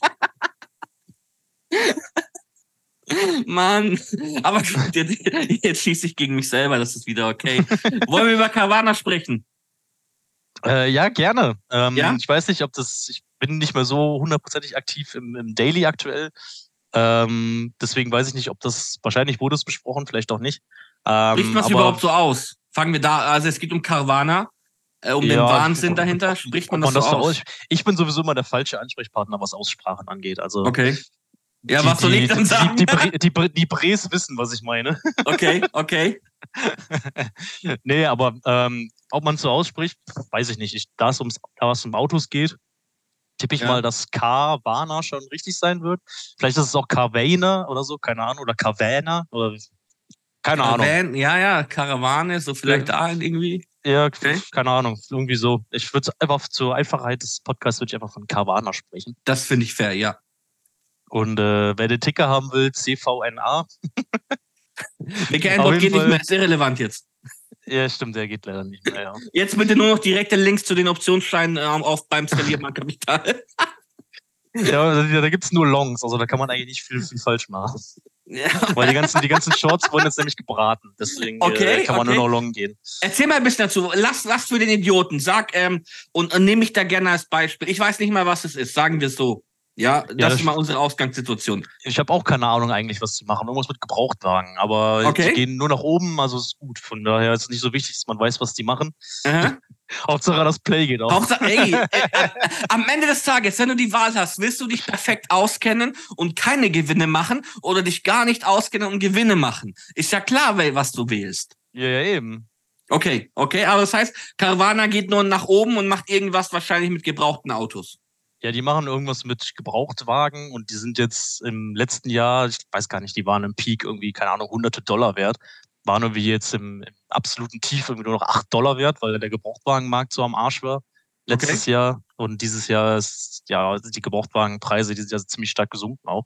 A: Mann, aber jetzt schieße ich gegen mich selber, das ist wieder okay. Wollen wir über Carvana sprechen?
B: Ja, gerne. Ich weiß nicht, ich bin nicht mehr so hundertprozentig aktiv im Daily aktuell. Deswegen weiß ich nicht, wahrscheinlich wurde es besprochen, vielleicht auch nicht.
A: Spricht man es überhaupt so aus? Fangen wir da, also es geht um Carvana, den Wahnsinn dahinter, spricht man das so aus?
B: Ich bin sowieso immer der falsche Ansprechpartner, was Aussprachen angeht. Also
A: okay. Ja, was soll ich dann sagen?
B: Die Bres wissen, was ich meine.
A: Okay.
B: Nee, aber ob man es so ausspricht, weiß ich nicht. Da es um Autos geht, tippe ich mal, dass Carvana schon richtig sein wird. Vielleicht ist es auch Carvana oder so, keine Ahnung. Oder Carvana oder keine Ahnung.
A: Ja, Karawane, so vielleicht da irgendwie.
B: Ja, keine Ahnung, irgendwie so. Ich würde einfach zur Einfachheit des Podcasts einfach von Carvana sprechen.
A: Das finde ich fair, ja.
B: Und wer den Ticker haben will, CVNA.
A: Welcher Endbot geht nicht mehr, ist irrelevant jetzt.
B: Ja, stimmt, der geht leider nicht mehr, ja.
A: Jetzt bitte nur noch direkte Links zu den Optionsscheinen auf beim skalierbaren Kapital.
B: Ja, da gibt es nur Longs, also da kann man eigentlich nicht viel falsch machen. Ja. Weil die ganzen Shorts wurden jetzt nämlich gebraten, deswegen kann man nur noch Long gehen.
A: Erzähl mal ein bisschen dazu, lass für den Idioten, sag, und nehme mich da gerne als Beispiel. Ich weiß nicht mal, was es ist, sagen wir es so. Ja, das ist mal unsere Ausgangssituation.
B: Ich habe auch keine Ahnung eigentlich, was zu machen. Irgendwas mit Gebrauchtwagen. Aber die gehen nur nach oben, also ist gut. Von daher ist es nicht so wichtig, dass man weiß, was die machen. Hauptsache das Play geht auch.
A: Hauptsache, am Ende des Tages, wenn du die Wahl hast, willst du dich perfekt auskennen und keine Gewinne machen oder dich gar nicht auskennen und Gewinne machen? Ist ja klar, was du wählst.
B: Ja, eben.
A: Okay, aber das heißt, Carvana geht nur nach oben und macht irgendwas wahrscheinlich mit gebrauchten Autos.
B: Ja, die machen irgendwas mit Gebrauchtwagen und die sind jetzt im letzten Jahr, ich weiß gar nicht, die waren im Peak irgendwie, keine Ahnung, hunderte Dollar wert. Waren irgendwie jetzt im absoluten Tief irgendwie nur noch $8 wert, weil der Gebrauchtwagenmarkt so am Arsch war letztes Jahr. Und dieses Jahr ist ja die Gebrauchtwagenpreise dieses Jahr ziemlich stark gesunken auch.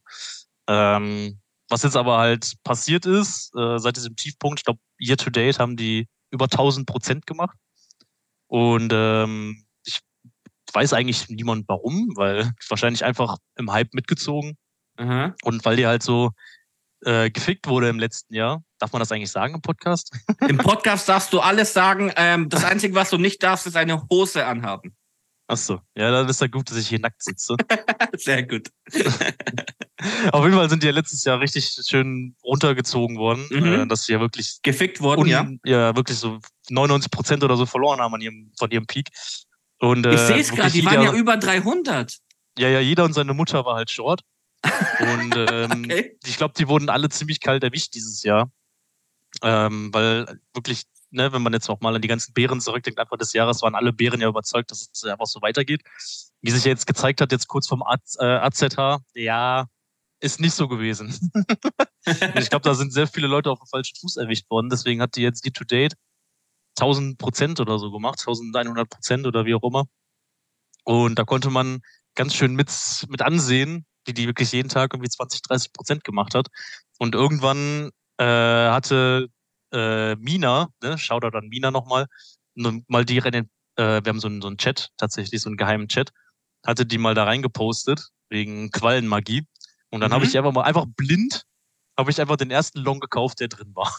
B: Was jetzt aber halt passiert ist, seit diesem Tiefpunkt, ich glaube, year to date haben die über 1000% gemacht. Und ich weiß eigentlich niemand warum, weil wahrscheinlich einfach im Hype mitgezogen. Und weil die halt so gefickt wurde im letzten Jahr. Darf man das eigentlich sagen im Podcast?
A: Im Podcast darfst du alles sagen. Das Einzige, was du nicht darfst, ist eine Hose anhaben.
B: Achso, ja, dann ist ja gut, dass ich hier nackt sitze.
A: Sehr gut.
B: Auf jeden Fall sind die ja letztes Jahr richtig schön runtergezogen worden, dass sie ja wirklich
A: gefickt wurden,
B: ja, wirklich so 99% oder so verloren haben von ihrem Peak. Und,
A: ich sehe es gerade, die waren ja über 300.
B: Ja, jeder und seine Mutter war halt short. Und ich glaube, die wurden alle ziemlich kalt erwischt dieses Jahr. Weil wirklich, ne, wenn man jetzt auch mal an die ganzen Bären zurückdenkt, Anfang des Jahres waren alle Bären ja überzeugt, dass es einfach so weitergeht. Wie sich ja jetzt gezeigt hat, jetzt kurz vom AZH, ja, ist nicht so gewesen. Ich glaube, da sind sehr viele Leute auf dem falschen Fuß erwischt worden. Deswegen hat die jetzt year to date 1000% oder so gemacht, 1100% oder wie auch immer. Und da konnte man ganz schön mit ansehen, die wirklich jeden Tag irgendwie 20-30% gemacht hat. Und irgendwann hatte Mina, ne, Shoutout an Mina nochmal, mal die wir haben so einen Chat, tatsächlich so einen geheimen Chat, hatte die mal da reingepostet, wegen Quallenmagie. Und dann habe ich einfach blind, habe ich einfach den ersten Long gekauft, der drin war.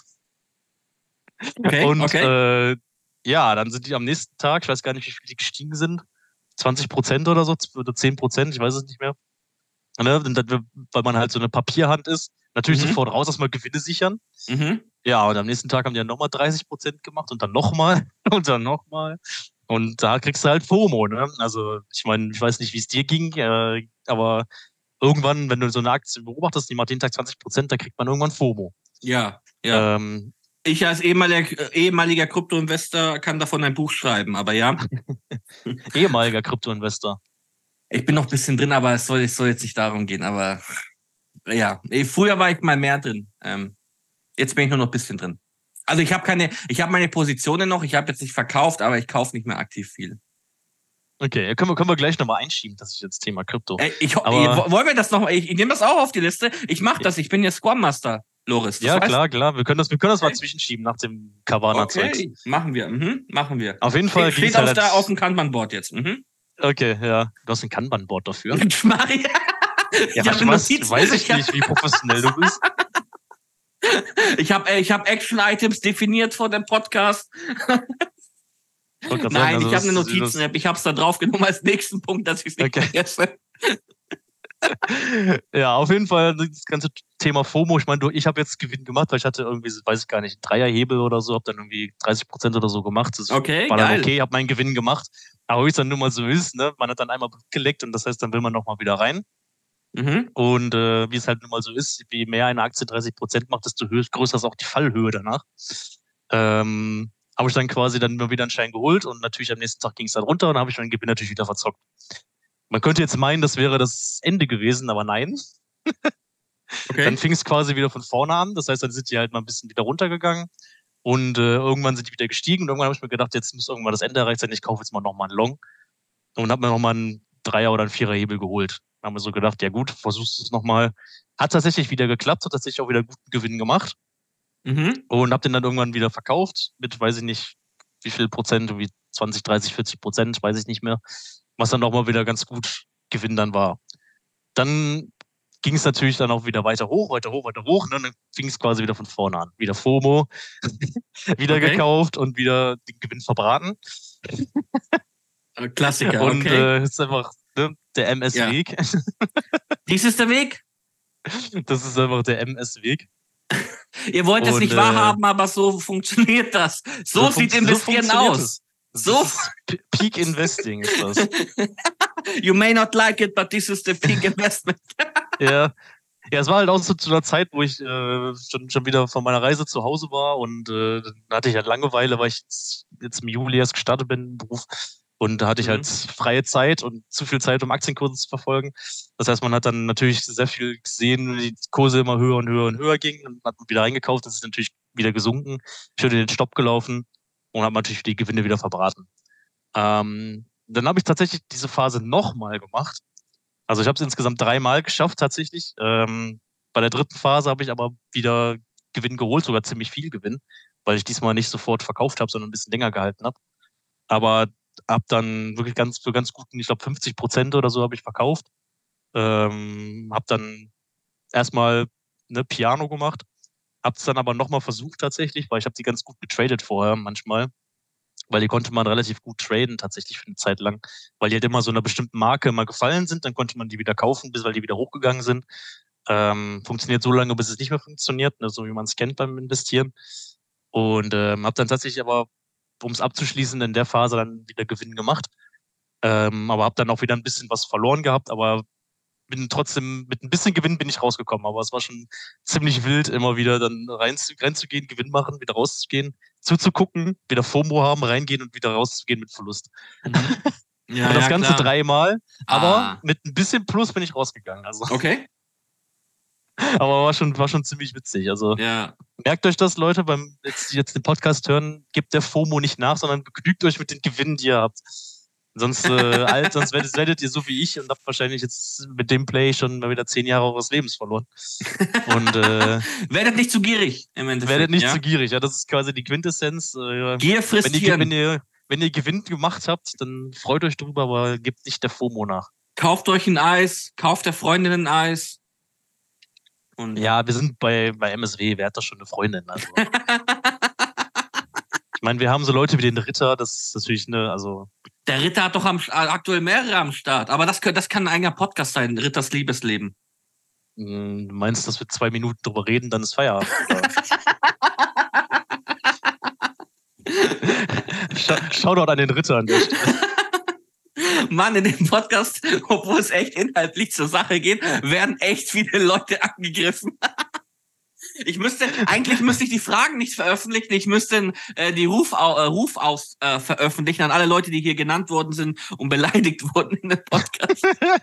B: Ja, dann sind die am nächsten Tag, ich weiß gar nicht, wie viel die gestiegen sind, 20% oder so, oder 10%, ich weiß es nicht mehr. Ne? Weil man halt so eine Papierhand ist, natürlich sofort raus, dass wir Gewinne sichern. Ja, und am nächsten Tag haben die dann nochmal 30% gemacht und dann nochmal und dann nochmal. Und da kriegst du halt FOMO, ne? Also, ich meine, ich weiß nicht, wie es dir ging, aber irgendwann, wenn du so eine Aktie beobachtest, die macht jeden Tag 20%, da kriegt man irgendwann FOMO.
A: Ja. Ich als ehemaliger Kryptoinvestor kann davon ein Buch schreiben, aber ja.
B: Ehemaliger Kryptoinvestor.
A: Ich bin noch ein bisschen drin, aber es soll jetzt nicht darum gehen, aber ja. Früher war ich mal mehr drin. Jetzt bin ich nur noch ein bisschen drin. Also ich habe meine Positionen noch, ich habe jetzt nicht verkauft, aber ich kaufe nicht mehr aktiv viel.
B: Okay, können wir gleich nochmal einschieben, das ist jetzt Thema Krypto.
A: Wollen wir das nochmal? Ich nehme das auch auf die Liste. Ich mache das, ich bin ja Scrum Master, Loris.
B: Ja, klar. Wir können das mal zwischenschieben nach dem Carvana-Zeug.
A: Okay, machen wir.
B: Auf jeden Fall
A: steht
B: halt
A: auf dem Kanban-Board jetzt.
B: Okay, ja. Du hast ein Kanban-Board dafür.
A: Maria.
B: Ja, weiß ich nicht, wie professionell du bist.
A: Ich hab Action-Items definiert vor dem Podcast. Nein, ich habe eine Notizen-App. Ich habe es da drauf genommen als nächsten Punkt, dass ich es nicht vergesse.
B: Ja, auf jeden Fall das ganze Thema FOMO. Ich meine, ich habe jetzt Gewinn gemacht, weil ich hatte irgendwie, weiß ich gar nicht, einen Dreierhebel oder so, habe dann irgendwie 30% oder so gemacht. Das war dann okay, habe meinen Gewinn gemacht. Aber wie es dann nun mal so ist, ne, man hat dann einmal geleckt und das heißt, dann will man nochmal wieder rein. Und wie es halt nun mal so ist, je mehr eine Aktie 30% macht, desto größer ist auch die Fallhöhe danach. Habe ich dann quasi dann immer wieder einen Schein geholt und natürlich am nächsten Tag ging es dann runter und dann habe ich meinen Gewinn natürlich wieder verzockt. Man könnte jetzt meinen, das wäre das Ende gewesen, aber nein. Dann fing es quasi wieder von vorne an. Das heißt, dann sind die halt mal ein bisschen wieder runtergegangen und irgendwann sind die wieder gestiegen und irgendwann habe ich mir gedacht, jetzt muss irgendwann das Ende erreicht sein, ich kaufe jetzt mal nochmal einen Long und habe mir nochmal einen Dreier- oder einen Vierer-Hebel geholt. Haben wir so gedacht, ja gut, versuchst es nochmal. Hat tatsächlich wieder geklappt, hat tatsächlich auch wieder guten Gewinn gemacht und habe den dann irgendwann wieder verkauft mit, weiß ich nicht, wie viel Prozent, wie 20, 30, 40%, weiß ich nicht mehr, was dann nochmal wieder ganz gut Gewinn dann war. Dann ging es natürlich dann auch wieder weiter hoch, weiter hoch, weiter hoch. Und dann fing es quasi wieder von vorne an. Wieder FOMO, wieder gekauft und wieder den Gewinn verbraten.
A: Klassiker,
B: und,
A: okay.
B: Ist einfach der MS-Weg.
A: Dies ist der Weg?
B: Das ist einfach der MS-Weg.
A: Ihr wollt es nicht wahrhaben, aber so funktioniert das. So sieht Investieren aus. So.
B: Peak Investing ist das.
A: You may not like it, but this is the peak investment.
B: Ja, es war halt auch so zu einer Zeit, wo ich schon wieder von meiner Reise zu Hause war und dann hatte ich halt Langeweile, weil ich jetzt im Juli erst gestartet bin im Beruf und da hatte ich halt freie Zeit und zu viel Zeit, um Aktienkurse zu verfolgen. Das heißt, man hat dann natürlich sehr viel gesehen, wie die Kurse immer höher und höher und höher gingen und hat wieder eingekauft, das ist natürlich wieder gesunken, schön in den Stopp gelaufen und habe natürlich die Gewinne wieder verbraten. Dann habe ich tatsächlich diese Phase nochmal gemacht. Also ich habe es insgesamt 3-mal geschafft tatsächlich. Bei der dritten Phase habe ich aber wieder Gewinn geholt, sogar ziemlich viel Gewinn, weil ich diesmal nicht sofort verkauft habe, sondern ein bisschen länger gehalten habe. Aber habe dann wirklich für ganz guten, ich glaube 50% oder so habe ich verkauft. Habe dann erstmal Piano gemacht, habe es dann aber nochmal versucht tatsächlich, weil ich habe die ganz gut getradet vorher manchmal. Weil die konnte man relativ gut traden, tatsächlich für eine Zeit lang, weil die halt immer so einer bestimmten Marke immer gefallen sind, dann konnte man die wieder kaufen, weil die wieder hochgegangen sind. Funktioniert so lange, bis es nicht mehr funktioniert, ne, so wie man es kennt beim Investieren. Und habe dann tatsächlich aber, um es abzuschließen, in der Phase dann wieder Gewinn gemacht. Aber habe dann auch wieder ein bisschen was verloren gehabt, aber bin trotzdem mit ein bisschen Gewinn bin ich rausgekommen, aber es war schon ziemlich wild, immer wieder dann reinzugehen, Gewinn machen, wieder rauszugehen, zuzugucken, wieder FOMO haben, reingehen und wieder rauszugehen mit Verlust.
A: Ja,
B: und das Ganze
A: klar.
B: 3-mal, aber mit ein bisschen Plus bin ich rausgegangen. Also.
A: Okay.
B: Aber war schon ziemlich witzig. Also merkt euch das, Leute, beim jetzt den Podcast hören, gebt der FOMO nicht nach, sondern begnügt euch mit den Gewinnen, die ihr habt. Sonst werdet ihr so wie ich und habt wahrscheinlich jetzt mit dem Play schon mal wieder 10 Jahre eures Lebens verloren. Und
A: werdet nicht zu gierig im Endeffekt.
B: Werdet nicht zu gierig, ja, das ist quasi die Quintessenz.
A: Gier frisst Hirn.
B: Wenn ihr Gewinn gemacht habt, dann freut euch drüber, aber gebt nicht der FOMO nach.
A: Kauft euch ein Eis, kauft der Freundin ein Eis.
B: Und ja, wir sind bei MSW, wer hat da schon eine Freundin? Also. Ich meine, wir haben so Leute wie den Ritter, das ist natürlich also.
A: Der Ritter hat doch aktuell mehrere am Start, aber das kann ein eigener Podcast sein, Ritters Liebesleben.
B: Du meinst, dass wir 2 Minuten drüber reden, dann ist Feierabend? Shoutout an den Ritter an der Stelle.
A: Mann, in dem Podcast, obwohl es echt inhaltlich zur Sache geht, werden echt viele Leute angegriffen. Eigentlich müsste ich die Fragen nicht veröffentlichen, ich müsste die Ruf veröffentlichen an alle Leute, die hier genannt worden sind und beleidigt wurden in dem Podcast.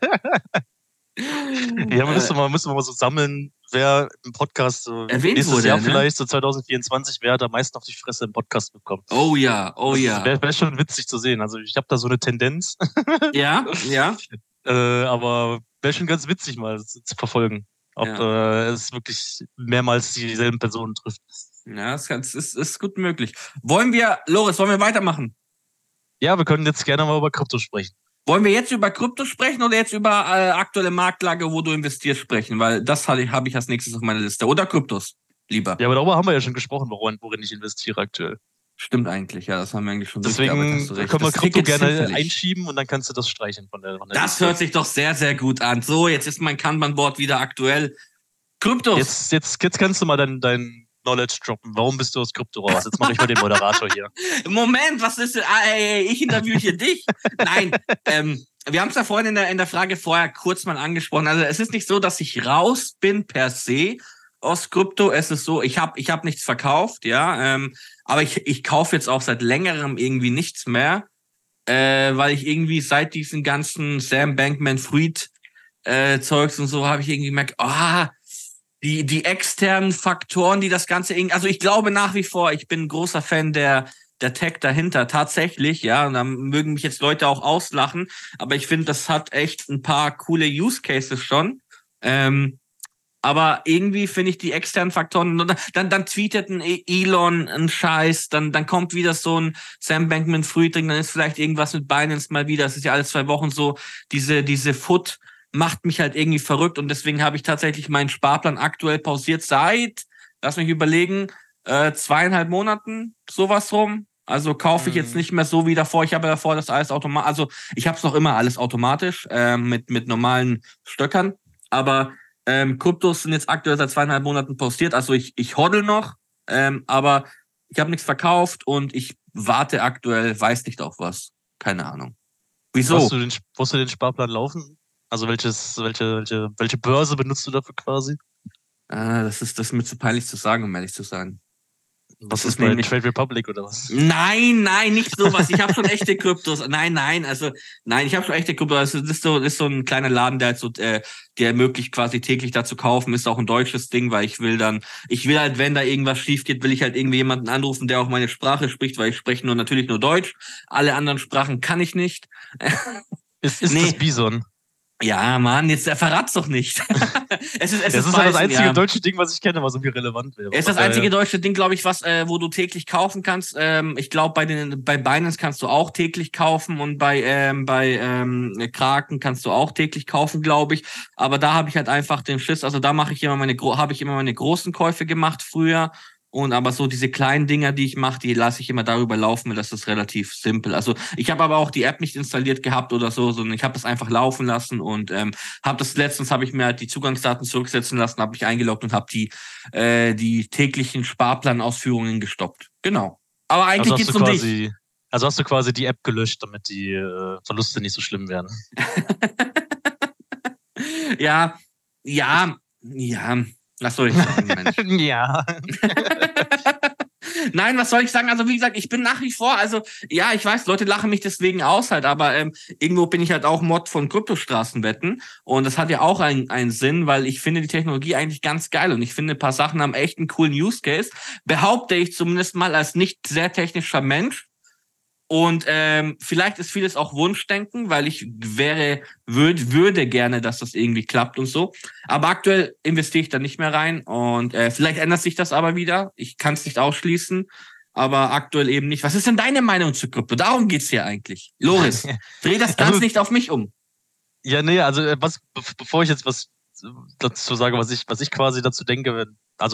B: Ja, müssen wir mal so sammeln, wer im Podcast so
A: nächstes wurde,
B: Jahr vielleicht, so 2024, wer hat am meisten auf die Fresse im Podcast bekommen.
A: Oh ja.
B: Wäre schon witzig zu sehen. Also ich habe da so eine Tendenz.
A: Ja.
B: Aber wäre schon ganz witzig mal zu verfolgen, ob es wirklich mehrmals dieselben Personen trifft.
A: Ja, es ist gut möglich. Loris, wollen wir weitermachen?
B: Ja, wir können jetzt gerne mal über Krypto sprechen.
A: Wollen wir jetzt über Krypto sprechen oder jetzt über aktuelle Marktlage, wo du investierst, sprechen? Weil das habe ich als nächstes auf meiner Liste. Oder Kryptos, lieber.
B: Ja, aber darüber haben wir ja schon gesprochen, worin ich investiere aktuell.
A: Stimmt eigentlich, ja, das haben wir eigentlich schon
B: Deswegen können wir Krypto gerne einschieben und dann kannst du das streichen von der
A: Das hört sich doch sehr, sehr gut an. So, jetzt ist mein Kanban-Board wieder aktuell. Kryptos.
B: Jetzt kannst du mal dein Knowledge droppen. Warum bist du aus Krypto raus? Jetzt mache ich mal den Moderator hier.
A: Moment, was ist denn? Ich interviewe hier dich. Nein, wir haben es ja vorhin in der Frage vorher kurz mal angesprochen. Also es ist nicht so, dass ich raus bin per se aus Krypto. Es ist so, ich hab nichts verkauft, ja. Aber ich kaufe jetzt auch seit längerem irgendwie nichts mehr, weil ich irgendwie seit diesen ganzen Sam Bankman-Fried Zeugs und so habe ich irgendwie gemerkt, die externen Faktoren, die das Ganze also ich glaube nach wie vor, ich bin ein großer Fan der der Tech dahinter, tatsächlich, ja, und da mögen mich jetzt Leute auch auslachen, aber ich finde, das hat echt ein paar coole Use Cases schon. Aber irgendwie finde ich die externen Faktoren, dann tweetet ein Elon einen Scheiß, dann kommt wieder so ein Sam Bankman-Fried, dann ist vielleicht irgendwas mit Binance mal wieder, das ist ja alle 2 Wochen so, diese Foot macht mich halt irgendwie verrückt und deswegen habe ich tatsächlich meinen Sparplan aktuell pausiert seit, lass mich überlegen, 2,5 Monaten, sowas rum. Also kaufe ich jetzt nicht mehr so wie davor. Ich habe ja davor das alles automatisch, also ich habe es noch immer alles automatisch, mit normalen Stöckern, aber Kryptos sind jetzt aktuell seit 2,5 Monaten postiert. Also ich hodl noch, aber ich habe nichts verkauft und ich warte aktuell, weiß nicht auf was. Keine Ahnung.
B: Wo
A: Wieso?
B: hast du den Sparplan laufen? Also welche Börse benutzt du dafür quasi?
A: Das ist mir zu peinlich zu sagen, um ehrlich zu sein.
B: Was
A: Das
B: ist
A: ist
B: bei
A: nämlich.
B: Trade Republic oder was?
A: Nein, nicht sowas. Ich habe schon echte Kryptos. Nein, also nein, ich habe schon echte Kryptos. Also, das ist so ein kleiner Laden, der halt so, der ermöglicht quasi täglich da zu kaufen. Ist auch ein deutsches Ding, weil ich will halt, wenn da irgendwas schief geht, will ich halt irgendwie jemanden anrufen, der auch meine Sprache spricht, weil ich spreche natürlich nur Deutsch. Alle anderen Sprachen kann ich nicht.
B: Ist das
A: Nee.
B: Bison?
A: Ja, Mann, jetzt verrat's doch nicht. Es ist
B: Das ist ja das einzige deutsche Ding, was ich kenne, was irgendwie relevant wäre.
A: Es ist das einzige deutsche Ding, glaube ich, wo du täglich kaufen kannst. Ich glaube, bei Binance kannst du auch täglich kaufen und bei Kraken kannst du auch täglich kaufen, glaube ich. Aber da habe ich halt einfach den Schiss. Also da habe ich immer meine großen Käufe gemacht früher. Und aber so diese kleinen Dinger, die ich mache, die lasse ich immer darüber laufen, weil das ist relativ simpel. Also ich habe aber auch die App nicht installiert gehabt oder so, sondern ich habe das einfach laufen lassen und letztens habe ich mir halt die Zugangsdaten zurücksetzen lassen, habe mich eingeloggt und habe die täglichen Sparplanausführungen gestoppt. Genau. Aber eigentlich geht's um dich.
B: Also hast du quasi die App gelöscht, damit die Verluste nicht so schlimm werden.
A: Ja, ja, ja. Was soll ich sagen, Mensch?
B: Ja.
A: Nein, was soll ich sagen? Also wie gesagt, ich bin nach wie vor, also ja, ich weiß, Leute lachen mich deswegen aus halt, aber irgendwo bin ich halt auch Mod von Kryptostraßenwetten und das hat ja auch einen Sinn, weil ich finde die Technologie eigentlich ganz geil und ich finde, ein paar Sachen haben echt einen coolen Use Case, behaupte ich zumindest mal als nicht sehr technischer Mensch. Und vielleicht ist vieles auch Wunschdenken, weil ich würde gerne, dass das irgendwie klappt und so. Aber aktuell investiere ich da nicht mehr rein und vielleicht ändert sich das aber wieder. Ich kann es nicht ausschließen, aber aktuell eben nicht. Was ist denn deine Meinung zu Krypto? Darum geht's hier eigentlich. Loris, dreh das Ganze nicht auf mich um.
B: Ja, nee, also bevor ich jetzt was dazu sage, was ich quasi dazu denke,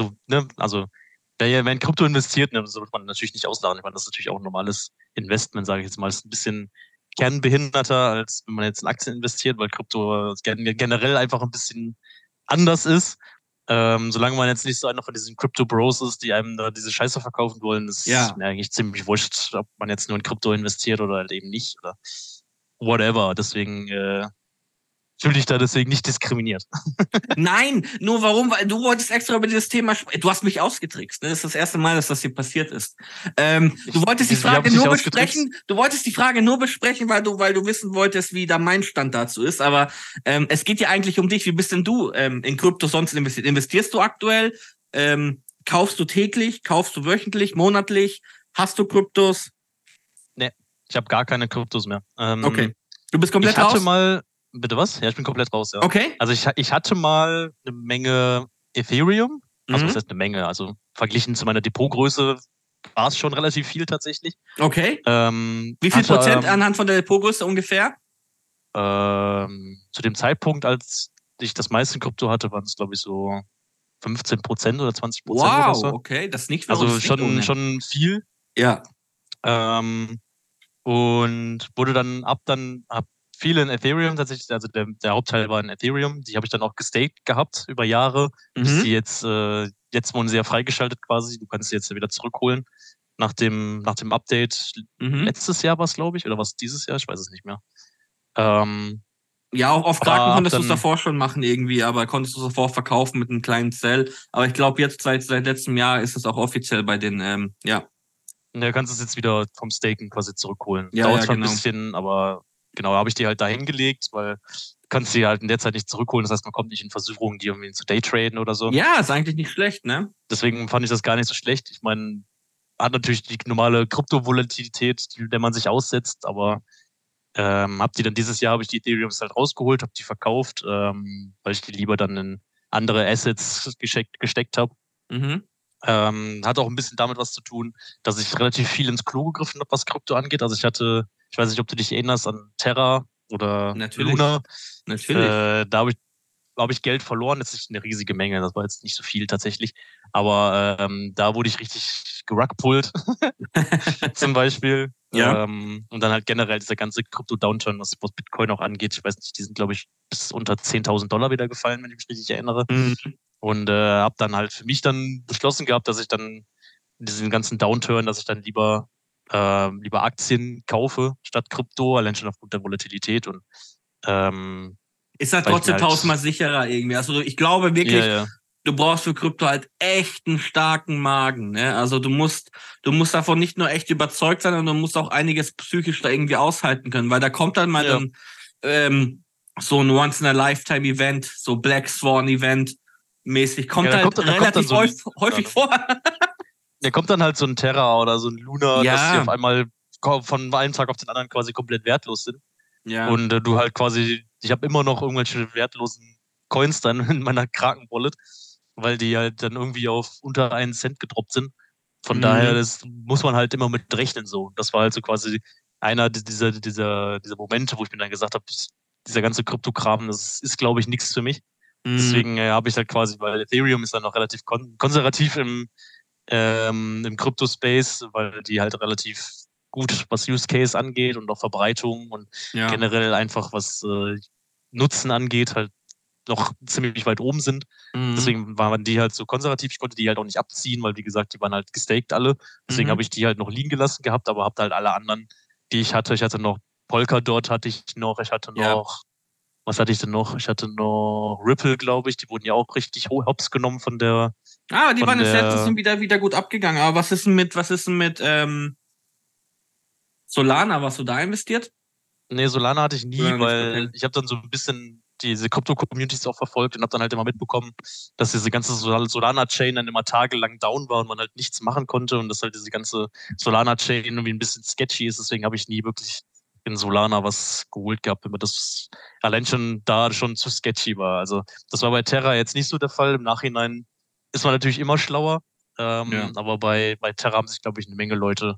B: wer in Krypto investiert, ne, das sollte man natürlich nicht auslachen. Ich meine, das ist natürlich auch ein normales Investment, sage ich jetzt mal. Das ist ein bisschen kernbehinderter, als wenn man jetzt in Aktien investiert, weil Krypto generell einfach ein bisschen anders ist. Solange man jetzt nicht so einer von diesen Crypto-Bros ist, die einem da diese Scheiße verkaufen wollen, ist mir eigentlich ziemlich wurscht, ob man jetzt nur in Krypto investiert oder halt eben nicht oder whatever. Deswegen fühle dich da deswegen nicht diskriminiert.
A: Nein, nur warum? Weil du wolltest extra über dieses Thema sprechen. Du hast mich ausgetrickst. Ne? Das ist das erste Mal, dass das hier passiert ist. Du wolltest die Frage nur besprechen. Du wolltest die Frage nur besprechen, weil du wissen wolltest, wie da mein Stand dazu ist. Aber es geht ja eigentlich um dich. Wie bist denn du in Krypto sonst investiert? Investierst du aktuell? Kaufst du täglich? Kaufst du wöchentlich? Monatlich? Hast du Kryptos?
B: Nee, ich habe gar keine Kryptos mehr.
A: Okay. Du bist komplett raus?
B: Bitte was? Ja, ich bin komplett raus, ja.
A: Okay.
B: Also ich hatte mal eine Menge Ethereum. Also was heißt eine Menge? Also verglichen zu meiner Depotgröße war es schon relativ viel tatsächlich.
A: Okay. Wie viel Prozent anhand von der Depotgröße ungefähr?
B: Zu dem Zeitpunkt, als ich das meiste Krypto hatte, waren es, glaube ich, so 15% oder 20% oder so.
A: Okay, das ist nicht
B: Also schon viel.
A: Ja.
B: Und wurde dann hab viele in Ethereum tatsächlich, also der Hauptteil war in Ethereum, die habe ich dann auch gestaked gehabt über Jahre, bis die jetzt wurden sie ja freigeschaltet quasi, du kannst sie jetzt wieder zurückholen nach dem Update. Letztes Jahr war es, glaube ich, oder was dieses Jahr, ich weiß es nicht mehr.
A: Ja, auch auf Kraken konntest du es davor schon machen irgendwie, aber konntest du es davor verkaufen mit einem kleinen Sell. Aber ich glaube jetzt seit letztem Jahr ist es auch offiziell bei den, ja.
B: Ja, kannst es jetzt wieder vom Staken quasi zurückholen.
A: Ja,
B: dauert zwar ein bisschen, aber genau, habe ich die halt da hingelegt, weil du kannst die halt in der Zeit nicht zurückholen. Das heißt, man kommt nicht in Versuchungen, die irgendwie zu Daytraden oder so.
A: Ja, ist eigentlich nicht schlecht, ne?
B: Deswegen fand ich das gar nicht so schlecht. Ich meine, hat natürlich die normale Kryptovolatilität, der man sich aussetzt, aber dieses Jahr habe ich die Ethereums halt rausgeholt, habe die verkauft, weil ich die lieber dann in andere Assets gesteckt habe.
A: Mhm.
B: Hat auch ein bisschen damit was zu tun, dass ich relativ viel ins Klo gegriffen habe, was Krypto angeht. Also ich weiß nicht, ob du dich erinnerst an Terra oder
A: Natürlich.
B: Luna.
A: Natürlich.
B: Da habe ich Geld verloren. Das ist eine riesige Menge. Das war jetzt nicht so viel tatsächlich. Aber da wurde ich richtig gerugpullt, zum Beispiel.
A: Ja.
B: Und dann halt generell dieser ganze Krypto-Downturn, was Bitcoin auch angeht. Ich weiß nicht, die sind, glaube ich, bis unter $10.000 wieder gefallen, wenn ich mich richtig erinnere.
A: Mhm.
B: Und habe dann halt für mich dann beschlossen gehabt, dass ich dann diesen ganzen Downturn, dass ich dann lieber Aktien kaufe statt Krypto, allein schon aufgrund der Volatilität. Und
A: ist halt
B: weil ich mir
A: trotzdem
B: halt,
A: tausendmal sicherer irgendwie. Also ich glaube wirklich,
B: ja.
A: du brauchst für Krypto halt echt einen starken Magen. Ne? Also du musst davon nicht nur echt überzeugt sein, sondern du musst auch einiges psychisch da irgendwie aushalten können, weil da kommt dann mal
B: Ja.
A: so ein Once-in-a-Lifetime-Event, so Black Swan-Event mäßig, kommt
B: Ja,
A: halt relativ häufig vor.
B: Da kommt dann halt so ein Terra oder so ein Luna, dass die
A: Ja,
B: auf einmal von einem Tag auf den anderen quasi komplett wertlos sind.
A: ja.
B: Und du halt quasi, ich habe immer noch irgendwelche wertlosen Coins dann in meiner Kraken-Wallet, weil die halt dann irgendwie auf unter 1 Cent gedroppt sind. Von daher, das muss man halt immer mit rechnen so. Das war halt so quasi einer dieser Momente, wo ich mir dann gesagt habe, dieser ganze Kryptokram, das ist, glaube ich, nichts für mich. Deswegen habe ich halt quasi, weil Ethereum ist dann noch relativ konservativ im Kryptospace, weil die halt relativ gut, was Use Case angeht und auch Verbreitung und
A: Ja.
B: generell einfach was Nutzen angeht, halt noch ziemlich weit oben sind. Deswegen waren die halt so konservativ. Ich konnte die halt auch nicht abziehen, weil wie gesagt, die waren halt gestaked alle. Deswegen habe ich die halt noch liegen gelassen gehabt, aber habe halt alle anderen, die ich hatte. Ich hatte noch Polkadot hatte ich noch, was hatte ich denn noch? Ich hatte noch Ripple, glaube ich. Die wurden ja auch richtig hops genommen von der.
A: Die waren jetzt letztens wieder gut abgegangen. Aber was ist denn mit Solana? Warst du da investiert?
B: Nee, Solana hatte ich nie,
A: Solana nicht,
B: weil
A: okay.
B: ich habe dann so ein bisschen diese Krypto-Communities auch verfolgt und habe dann halt immer mitbekommen, dass diese ganze Solana-Chain dann immer tagelang down war und man halt nichts machen konnte und dass halt diese ganze Solana-Chain irgendwie ein bisschen sketchy ist. Deswegen habe ich nie wirklich in Solana was geholt gehabt, wenn man das allein schon da schon zu sketchy war. Also das war bei Terra jetzt nicht so der Fall. Im Nachhinein ist man natürlich immer schlauer, aber bei Terra haben sich, glaube ich, eine Menge Leute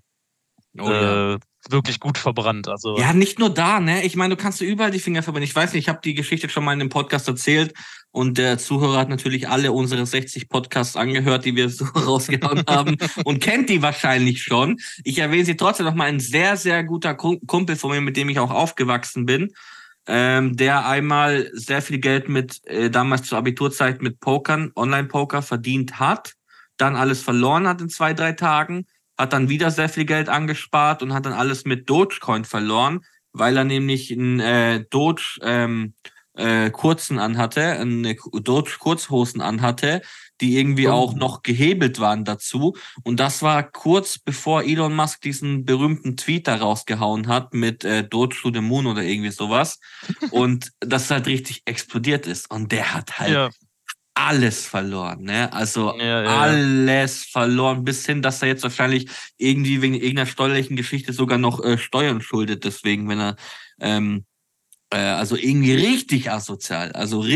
B: wirklich gut verbrannt. Also
A: Ja, nicht nur da, ne? Ich meine, du kannst dir überall die Finger verbrennen. Ich weiß nicht, ich habe die Geschichte schon mal in dem Podcast erzählt und der Zuhörer hat natürlich alle unsere 60 Podcasts angehört, die wir so rausgehauen haben und kennt die wahrscheinlich schon. Ich erwähne sie trotzdem noch mal. Ein sehr, sehr guter Kumpel von mir, mit dem ich auch aufgewachsen bin, der einmal sehr viel Geld damals zur Abiturzeit mit Pokern, Online-Poker verdient hat, dann alles verloren hat in 2, 3 Tagen, hat dann wieder sehr viel Geld angespart und hat dann alles mit Dogecoin verloren, weil er nämlich einen Doge kurzen anhatte, eine Doge Kurzhosen anhatte, die irgendwie auch noch gehebelt waren dazu. Und das war kurz bevor Elon Musk diesen berühmten Tweet da rausgehauen hat mit Doge to the Moon oder irgendwie sowas. Und das halt richtig explodiert ist. Und der hat halt alles verloren, ne? Also alles verloren, bis hin, dass er jetzt wahrscheinlich irgendwie wegen irgendeiner steuerlichen Geschichte sogar noch Steuern schuldet, deswegen, wenn er also irgendwie richtig asozial,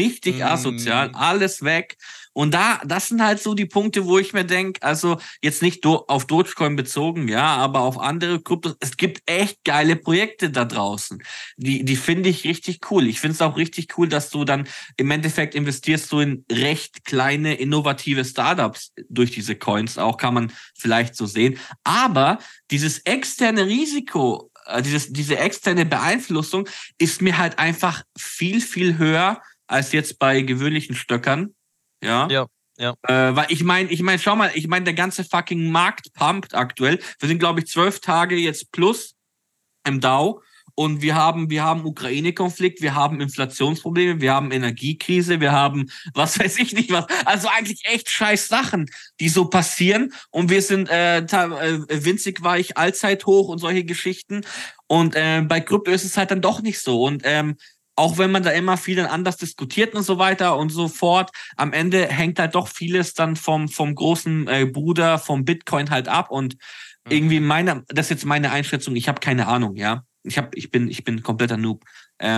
A: alles weg. Und das sind halt so die Punkte, wo ich mir denke, also jetzt nicht auf Dogecoin bezogen, ja, aber auf andere Kryptos. Es gibt echt geile Projekte da draußen. Die finde ich richtig cool. Ich finde es auch richtig cool, dass du dann im Endeffekt investierst du in recht kleine, innovative Startups durch diese Coins. Auch kann man vielleicht so sehen. Aber dieses externe Risiko, diese externe Beeinflussung ist mir halt einfach viel, viel höher als jetzt bei gewöhnlichen Stöckern. Ja. Weil ich meine, schau mal, der ganze fucking Markt pumpt aktuell. Wir sind, glaube ich, 12 Tage jetzt plus im Dow. Und wir haben Ukraine-Konflikt, wir haben Inflationsprobleme, wir haben Energiekrise, wir haben was weiß ich nicht was. Also eigentlich echt scheiß Sachen, die so passieren. Und wir sind winzig weich, Allzeithoch und solche Geschichten. Und bei Krypto ist es halt dann doch nicht so. Und auch wenn man da immer viel dann anders diskutiert und so weiter und so fort, am Ende hängt halt doch vieles dann vom großen Bruder, vom Bitcoin halt ab und irgendwie das ist jetzt meine Einschätzung, ich habe keine Ahnung, ja. Ich bin kompletter Noob.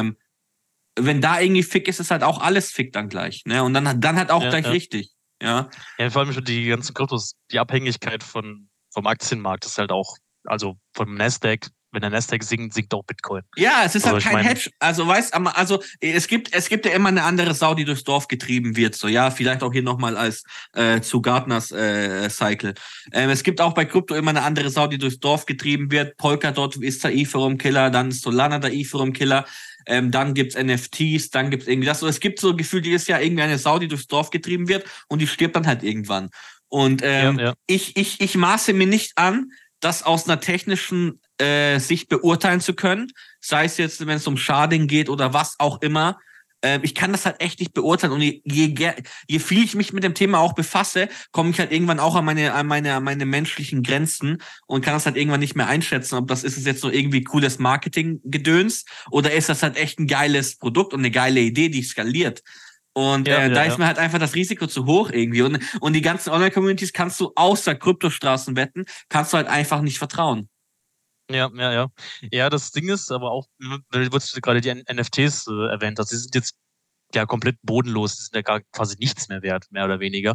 A: Wenn da irgendwie Fick ist, ist halt auch alles Fick dann gleich, ne? Und dann halt auch gleich richtig, ja.
B: Ja, vor allem schon die ganzen Kryptos, die Abhängigkeit vom Aktienmarkt ist halt auch, also vom Nasdaq, wenn der Nasdaq sinkt, sinkt auch Bitcoin.
A: Ja, es ist halt kein Hedge. Also, es gibt ja immer eine andere Sau, die durchs Dorf getrieben wird. So, ja, vielleicht auch hier nochmal als zu Gartners Cycle. Es gibt auch bei Krypto immer eine andere Sau, die durchs Dorf getrieben wird. Polkadot ist der Ethereum-Killer, dann ist Solana der Ethereum-Killer. Dann gibt's NFTs, dann gibt's irgendwie das. So, es gibt so gefühlt jedes Jahr irgendwie eine Sau, die durchs Dorf getrieben wird und die stirbt dann halt irgendwann. Und ich maße mir nicht an, das aus einer technischen Sicht beurteilen zu können, sei es jetzt, wenn es um Sharding geht oder was auch immer. Ich kann das halt echt nicht beurteilen und je viel ich mich mit dem Thema auch befasse, komme ich halt irgendwann auch an meine menschlichen Grenzen und kann das halt irgendwann nicht mehr einschätzen, ob das ist es jetzt so irgendwie cooles Marketing-Gedöns oder ist das halt echt ein geiles Produkt und eine geile Idee, die skaliert. Und da ist mir halt einfach das Risiko zu hoch irgendwie. Und die ganzen Online-Communities kannst du außer Kryptostraßenwetten, kannst du halt einfach nicht vertrauen.
B: Ja. Ja, das Ding ist aber auch, weil du gerade die NFTs erwähnt hast, die sind jetzt ja komplett bodenlos, die sind ja gar quasi nichts mehr wert, mehr oder weniger.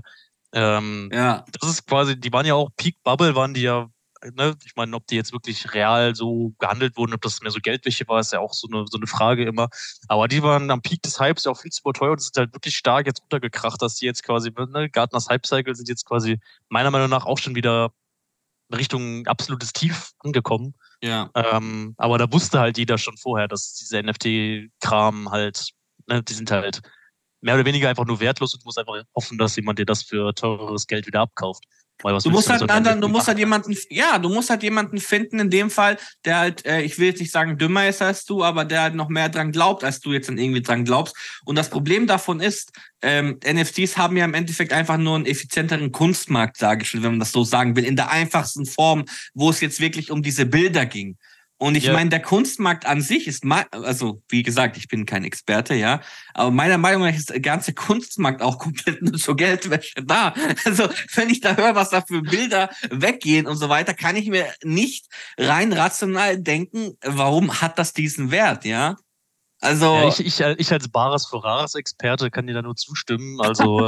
B: Das ist quasi, die waren ja auch Peak Bubble, waren die ja, ne? Ich meine, ob die jetzt wirklich real so gehandelt wurden, ob das mehr so Geldwäsche war, ist ja auch so eine Frage immer. Aber die waren am Peak des Hypes ja auch viel zu überteuert und sind halt wirklich stark jetzt runtergekracht, dass die jetzt quasi, ne, Gartners Hype Cycle sind jetzt quasi meiner Meinung nach auch schon wieder Richtung absolutes Tief angekommen.
A: Ja.
B: Aber da wusste halt jeder schon vorher, dass diese NFT-Kram halt, ne, die sind halt mehr oder weniger einfach nur wertlos und du musst einfach hoffen, dass jemand dir das für teures Geld wieder abkauft. Weil was
A: Du musst halt
B: du musst halt
A: jemanden finden, in dem Fall, der halt, ich will jetzt nicht sagen dümmer ist als du, aber der halt noch mehr dran glaubt, als du jetzt dann irgendwie dran glaubst. Und das Problem davon ist, NFTs haben ja im Endeffekt einfach nur einen effizienteren Kunstmarkt, sage ich schon, wenn man das so sagen will, in der einfachsten Form, wo es jetzt wirklich um diese Bilder ging. Und ich meine, der Kunstmarkt an sich ist, also wie gesagt, ich bin kein Experte, ja, aber meiner Meinung nach ist der ganze Kunstmarkt auch komplett nur zur Geldwäsche da. Also wenn ich da höre, was da für Bilder weggehen und so weiter, kann ich mir nicht rein rational denken, warum hat das diesen Wert, ja? Also
B: ich als Bares für Rares Experte kann dir da nur zustimmen. Also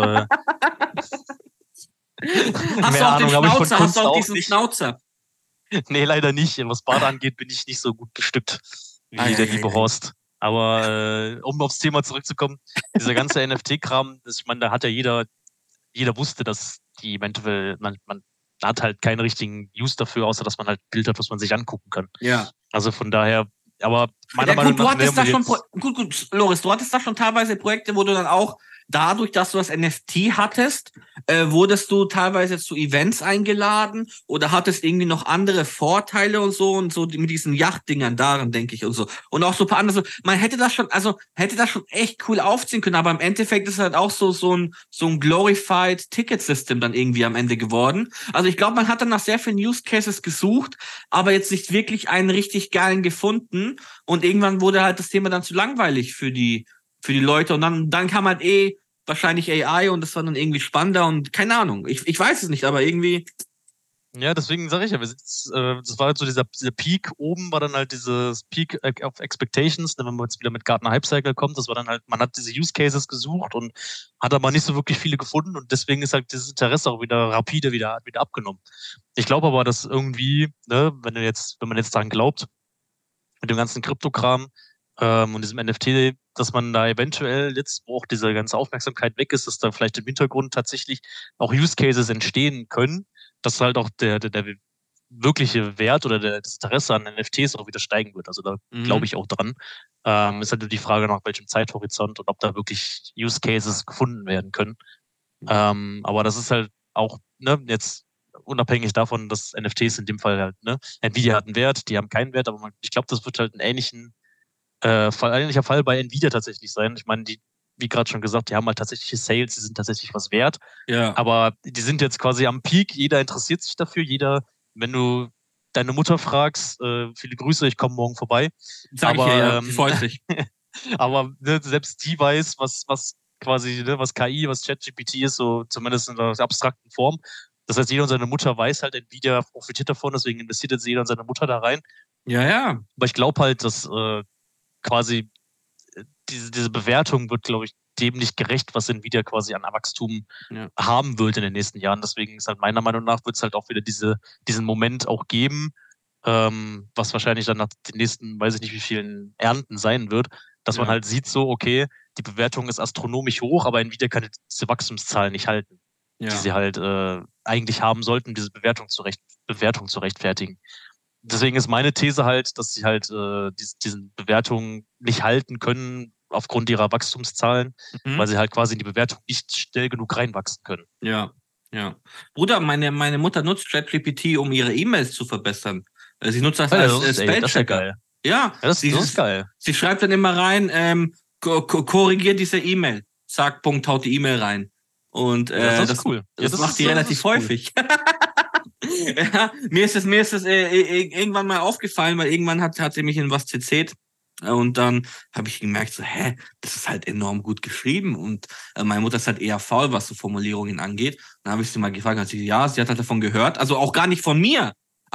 A: hast du auch den Schnauzer, hast du auch diesen Schnauzer?
B: Nee, leider nicht. Was Bade angeht, bin ich nicht so gut bestückt wie der liebe Horst. Aber um aufs Thema zurückzukommen, dieser ganze NFT-Kram, ich meine, da hat ja jeder wusste, dass die eventuell, man hat halt keinen richtigen Use dafür, außer dass man halt Bild hat, was man sich angucken kann.
A: Ja.
B: Also von daher, aber meiner Meinung nach...
A: Loris, du hattest da schon teilweise Projekte, wo du dann auch dadurch, dass du das NFT hattest, wurdest du teilweise zu Events eingeladen oder hattest irgendwie noch andere Vorteile und so mit diesen Yachtdingern daran, denke ich, und so. Und auch so ein paar andere, man hätte das schon echt cool aufziehen können, aber im Endeffekt ist es halt auch so ein glorified Ticket System dann irgendwie am Ende geworden. Also ich glaube, man hat dann nach sehr vielen Use Cases gesucht, aber jetzt nicht wirklich einen richtig geilen gefunden und irgendwann wurde halt das Thema dann zu langweilig für die Leute und dann kam halt wahrscheinlich AI und das war dann irgendwie spannender und keine Ahnung. Ich weiß es nicht, aber irgendwie.
B: Ja, deswegen sage ich ja, das war halt so dieser Peak oben, war dann halt dieses Peak of Expectations, wenn man jetzt wieder mit Gartner Hype Cycle kommt, das war dann halt, man hat diese Use Cases gesucht und hat aber nicht so wirklich viele gefunden und deswegen ist halt dieses Interesse auch wieder rapide wieder abgenommen. Ich glaube aber, dass irgendwie, ne, wenn man jetzt daran glaubt, mit dem ganzen Kryptokram und diesem NFT, dass man da eventuell jetzt, wo auch diese ganze Aufmerksamkeit weg ist, dass da vielleicht im Hintergrund tatsächlich auch Use Cases entstehen können, dass halt auch der wirkliche Wert oder das Interesse an NFTs auch wieder steigen wird. Also da glaube ich auch dran. Ist halt nur die Frage, nach welchem Zeithorizont und ob da wirklich Use Cases gefunden werden können. Aber das ist halt auch, ne, jetzt unabhängig davon, dass NFTs in dem Fall halt, ne, Nvidia hat einen Wert, die haben keinen Wert, aber ich glaube, das wird halt ein ähnlicher Fall bei Nvidia tatsächlich sein. Ich meine, wie gerade schon gesagt, die haben halt tatsächliche Sales, die sind tatsächlich was wert.
A: Ja.
B: Aber die sind jetzt quasi am Peak, jeder interessiert sich dafür, wenn du deine Mutter fragst, viele Grüße, ich komme morgen vorbei.
A: Sag ich ihr, ja, sie freut sich.
B: Aber ne, selbst die weiß, was quasi, ne, was KI, was ChatGPT ist, so zumindest in der abstrakten Form. Das heißt, jeder und seine Mutter weiß halt, Nvidia profitiert davon, deswegen investiert jetzt jeder und seine Mutter da rein.
A: Ja, ja.
B: Aber ich glaube halt, dass quasi diese Bewertung wird, glaube ich, dem nicht gerecht, was Nvidia quasi an Wachstum haben wird in den nächsten Jahren. Deswegen ist halt meiner Meinung nach, wird es halt auch wieder diesen Moment auch geben, was wahrscheinlich dann nach den nächsten, weiß ich nicht, wie vielen Ernten sein wird, dass man halt sieht, so, okay, die Bewertung ist astronomisch hoch, aber Nvidia kann diese Wachstumszahlen nicht halten, die sie halt eigentlich haben sollten, diese Bewertung zu rechtfertigen. Deswegen ist meine These halt, dass sie halt diesen Bewertungen nicht halten können aufgrund ihrer Wachstumszahlen, weil sie halt quasi in die Bewertung nicht schnell genug reinwachsen können.
A: Ja, ja. Bruder, meine Mutter nutzt ChatGPT, um ihre E-Mails zu verbessern. Sie nutzt das als Spellchecker.
B: Das ist ja geil.
A: Ja,
B: das ist geil.
A: Sie schreibt dann immer rein, korrigier diese E-Mail. Zack, Punkt, haut die E-Mail rein. Und
B: das ist cool.
A: Das macht die relativ häufig. Ja, mir ist es irgendwann mal aufgefallen, weil irgendwann hat sie mich in was CC't. Und dann habe ich gemerkt, so, das ist halt enorm gut geschrieben. Und meine Mutter ist halt eher faul, was so Formulierungen angeht. Dann habe ich sie mal gefragt, sie hat halt davon gehört. Also auch gar nicht von mir.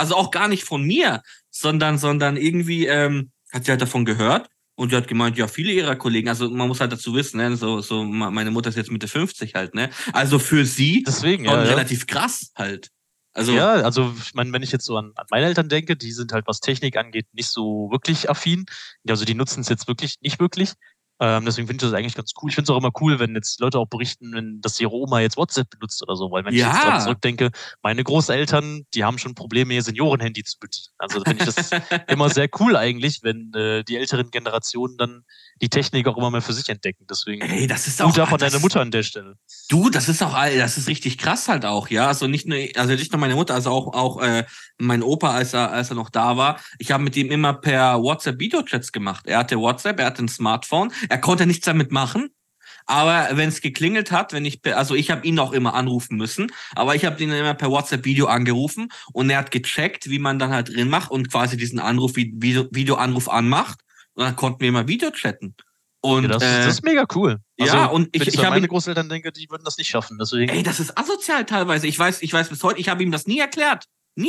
A: Sondern irgendwie hat sie halt davon gehört. Und sie hat gemeint, ja, viele ihrer Kollegen, also man muss halt dazu wissen, ne, so meine Mutter ist jetzt Mitte 50 halt, ne? Also für sie
B: deswegen
A: relativ krass halt.
B: Also ich meine, wenn ich jetzt so an meine Eltern denke, die sind halt, was Technik angeht, nicht so wirklich affin. Also die nutzen es jetzt wirklich nicht wirklich. Deswegen finde ich das eigentlich ganz cool. Ich finde es auch immer cool, wenn jetzt Leute auch berichten, dass ihre Oma jetzt WhatsApp benutzt oder so. Weil wenn ich jetzt daran zurückdenke, meine Großeltern, die haben schon Probleme, ihr Seniorenhandy zu bedienen. Also finde ich das immer sehr cool eigentlich, wenn die älteren Generationen dann die Technik auch immer mehr für sich entdecken. Deswegen
A: das ist auch
B: von deiner Mutter an der Stelle.
A: Du, das ist richtig krass halt auch, ja. Also nicht nur meine Mutter, also auch mein Opa, als er noch da war. Ich habe mit ihm immer per WhatsApp Videochats gemacht. Er hatte WhatsApp, er hatte ein Smartphone. Er konnte nichts damit machen. Aber wenn es geklingelt hat, ich habe ihn auch immer anrufen müssen, aber ich habe ihn immer per WhatsApp Video angerufen und er hat gecheckt, wie man dann halt drin macht und quasi diesen Anruf, Videoanruf anmacht. Und dann konnten wir immer Video chatten. Und,
B: das ist mega cool. Also,
A: ja, und
B: ich habe meine Großeltern denke, die würden das nicht schaffen. Deswegen.
A: Das ist asozial teilweise. Ich weiß bis heute, ich habe ihm das nie erklärt.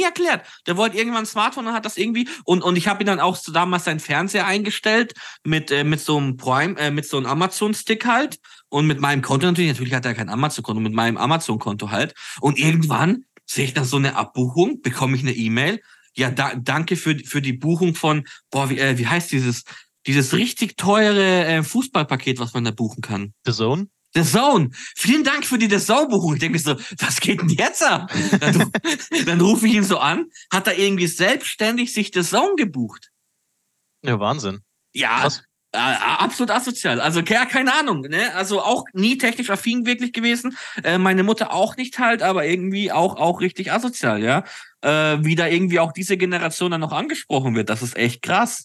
A: Der wollte irgendwann ein Smartphone und hat das irgendwie und ich habe ihm dann auch damals seinen Fernseher eingestellt mit so einem Prime, mit so einem Amazon-Stick halt und mit meinem Konto natürlich hat er kein Amazon-Konto, mit meinem Amazon-Konto halt und irgendwann sehe ich dann so eine Abbuchung, bekomme ich eine E-Mail, ja, danke für die Buchung von, wie heißt dieses richtig teure Fußballpaket, was man da buchen kann.
B: The Zone?
A: The Zone. Vielen Dank für die The Zone-Buchung. Ich denke mir so, was geht denn jetzt ab? Dann rufe ich ihn so an, hat er irgendwie selbstständig sich The Zone gebucht.
B: Ja, Wahnsinn.
A: Ja, absolut asozial. Also, keine Ahnung, ne? Also auch nie technisch affin wirklich gewesen. Meine Mutter auch nicht halt, aber irgendwie auch richtig asozial, ja. Wie da irgendwie auch diese Generation dann noch angesprochen wird. Das ist echt krass.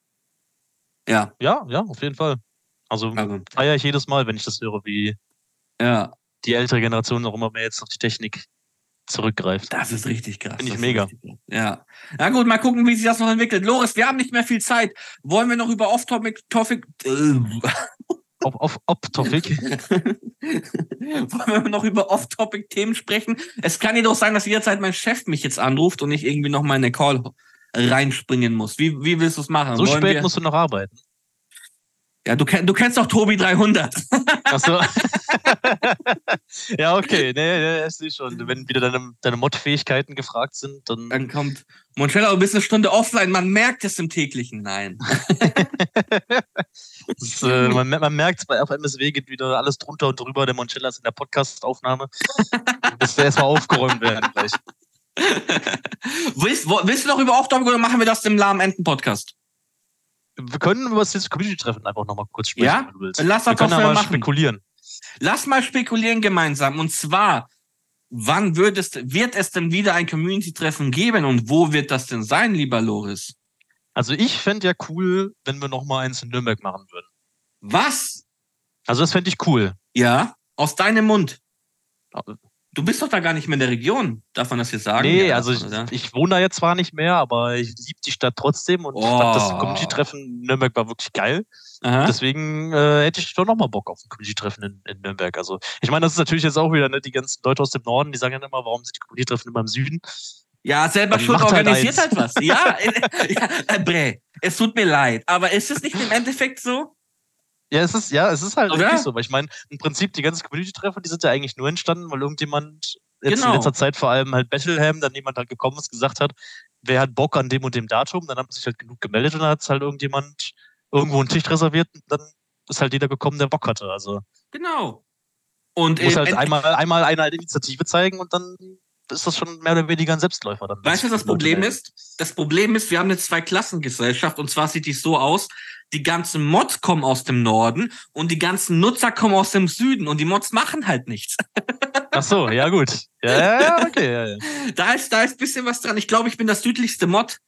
A: Ja.
B: Ja, auf jeden Fall. Also feiere ich jedes Mal, wenn ich das höre, wie die ältere Generation auch immer mehr jetzt auf die Technik zurückgreift.
A: Das ist richtig krass.
B: Finde ich mega.
A: Ja. Na gut, mal gucken, wie sich das noch entwickelt. Loris, wir haben nicht mehr viel Zeit. Wollen wir noch über Off-Topic
B: Off-Topic?
A: Wollen wir noch über Off-Topic-Themen sprechen? Es kann jedoch sein, dass jederzeit mein Chef mich jetzt anruft und ich irgendwie noch mal in eine Call reinspringen muss. Wie willst du es machen?
B: So spät musst du noch arbeiten.
A: Ja, du kennst doch Tobi 300.
B: Ach so. Ja, okay. Nee, ich sehe schon. Wenn wieder deine Mod-Fähigkeiten gefragt sind,
A: dann kommt Monchella, du bist eine Stunde offline. Man merkt es im täglichen. Nein.
B: Man merkt es, auf MSW geht wieder alles drunter und drüber. Der Monchella ist in der Podcast-Aufnahme. Das erstmal aufgeräumt werden gleich.
A: Willst du noch über Off-Topic oder machen wir das im lahmen Enden-Podcast?
B: Wir können über das Community-Treffen einfach nochmal kurz sprechen,
A: wenn du willst. Lass uns doch mal
B: spekulieren.
A: Lass mal spekulieren gemeinsam. Und zwar, wann wird es denn wieder ein Community-Treffen geben und wo wird das denn sein, lieber Loris?
B: Also ich fände ja cool, wenn wir nochmal eins in Nürnberg machen würden.
A: Was?
B: Also das fände ich cool.
A: Ja, aus deinem Mund. Du bist doch da gar nicht mehr in der Region. Darf man das jetzt sagen?
B: Nee,
A: Ja,
B: also ich wohne da jetzt zwar nicht mehr, aber ich liebe die Stadt trotzdem und ich fand das Community-Treffen in Nürnberg war wirklich geil.
A: Aha.
B: Deswegen hätte ich schon nochmal Bock auf ein Community-Treffen in Nürnberg. Also ich meine, das ist natürlich jetzt auch wieder, ne, die ganzen Leute aus dem Norden, die sagen ja immer, warum sind die Community-Treffen immer im Süden?
A: Ja, selber
B: Dann
A: schuld,
B: macht halt
A: organisiert
B: eins.
A: halt was. Ja, Bre, es tut mir leid. Aber ist es nicht im Endeffekt so?
B: Es ist halt
A: Oder?
B: wirklich so, weil ich meine, im Prinzip die ganzen Community-Treffen, die sind ja eigentlich nur entstanden, weil irgendjemand jetzt in
A: Genau.
B: letzter Zeit vor allem halt Bethlehem, dann jemand halt gekommen ist, gesagt hat, wer hat Bock an dem und dem Datum, dann haben sich halt genug gemeldet und dann hat es halt irgendjemand irgendwo einen Tisch reserviert und dann ist halt jeder gekommen, der Bock hatte. Also
A: Genau. Und
B: muss halt einmal eine halt Initiative zeigen und dann ist das schon mehr oder weniger ein Selbstläufer. Dann
A: weißt du, was das Problem ist? Das Problem ist, wir haben eine Zweiklassengesellschaft und zwar sieht die so aus, die ganzen Mods kommen aus dem Norden und die ganzen Nutzer kommen aus dem Süden und die Mods machen halt nichts.
B: Ach so, ja gut. Ja, okay. Ja.
A: Da ist ein bisschen was dran. Ich glaube, ich bin das südlichste Mod.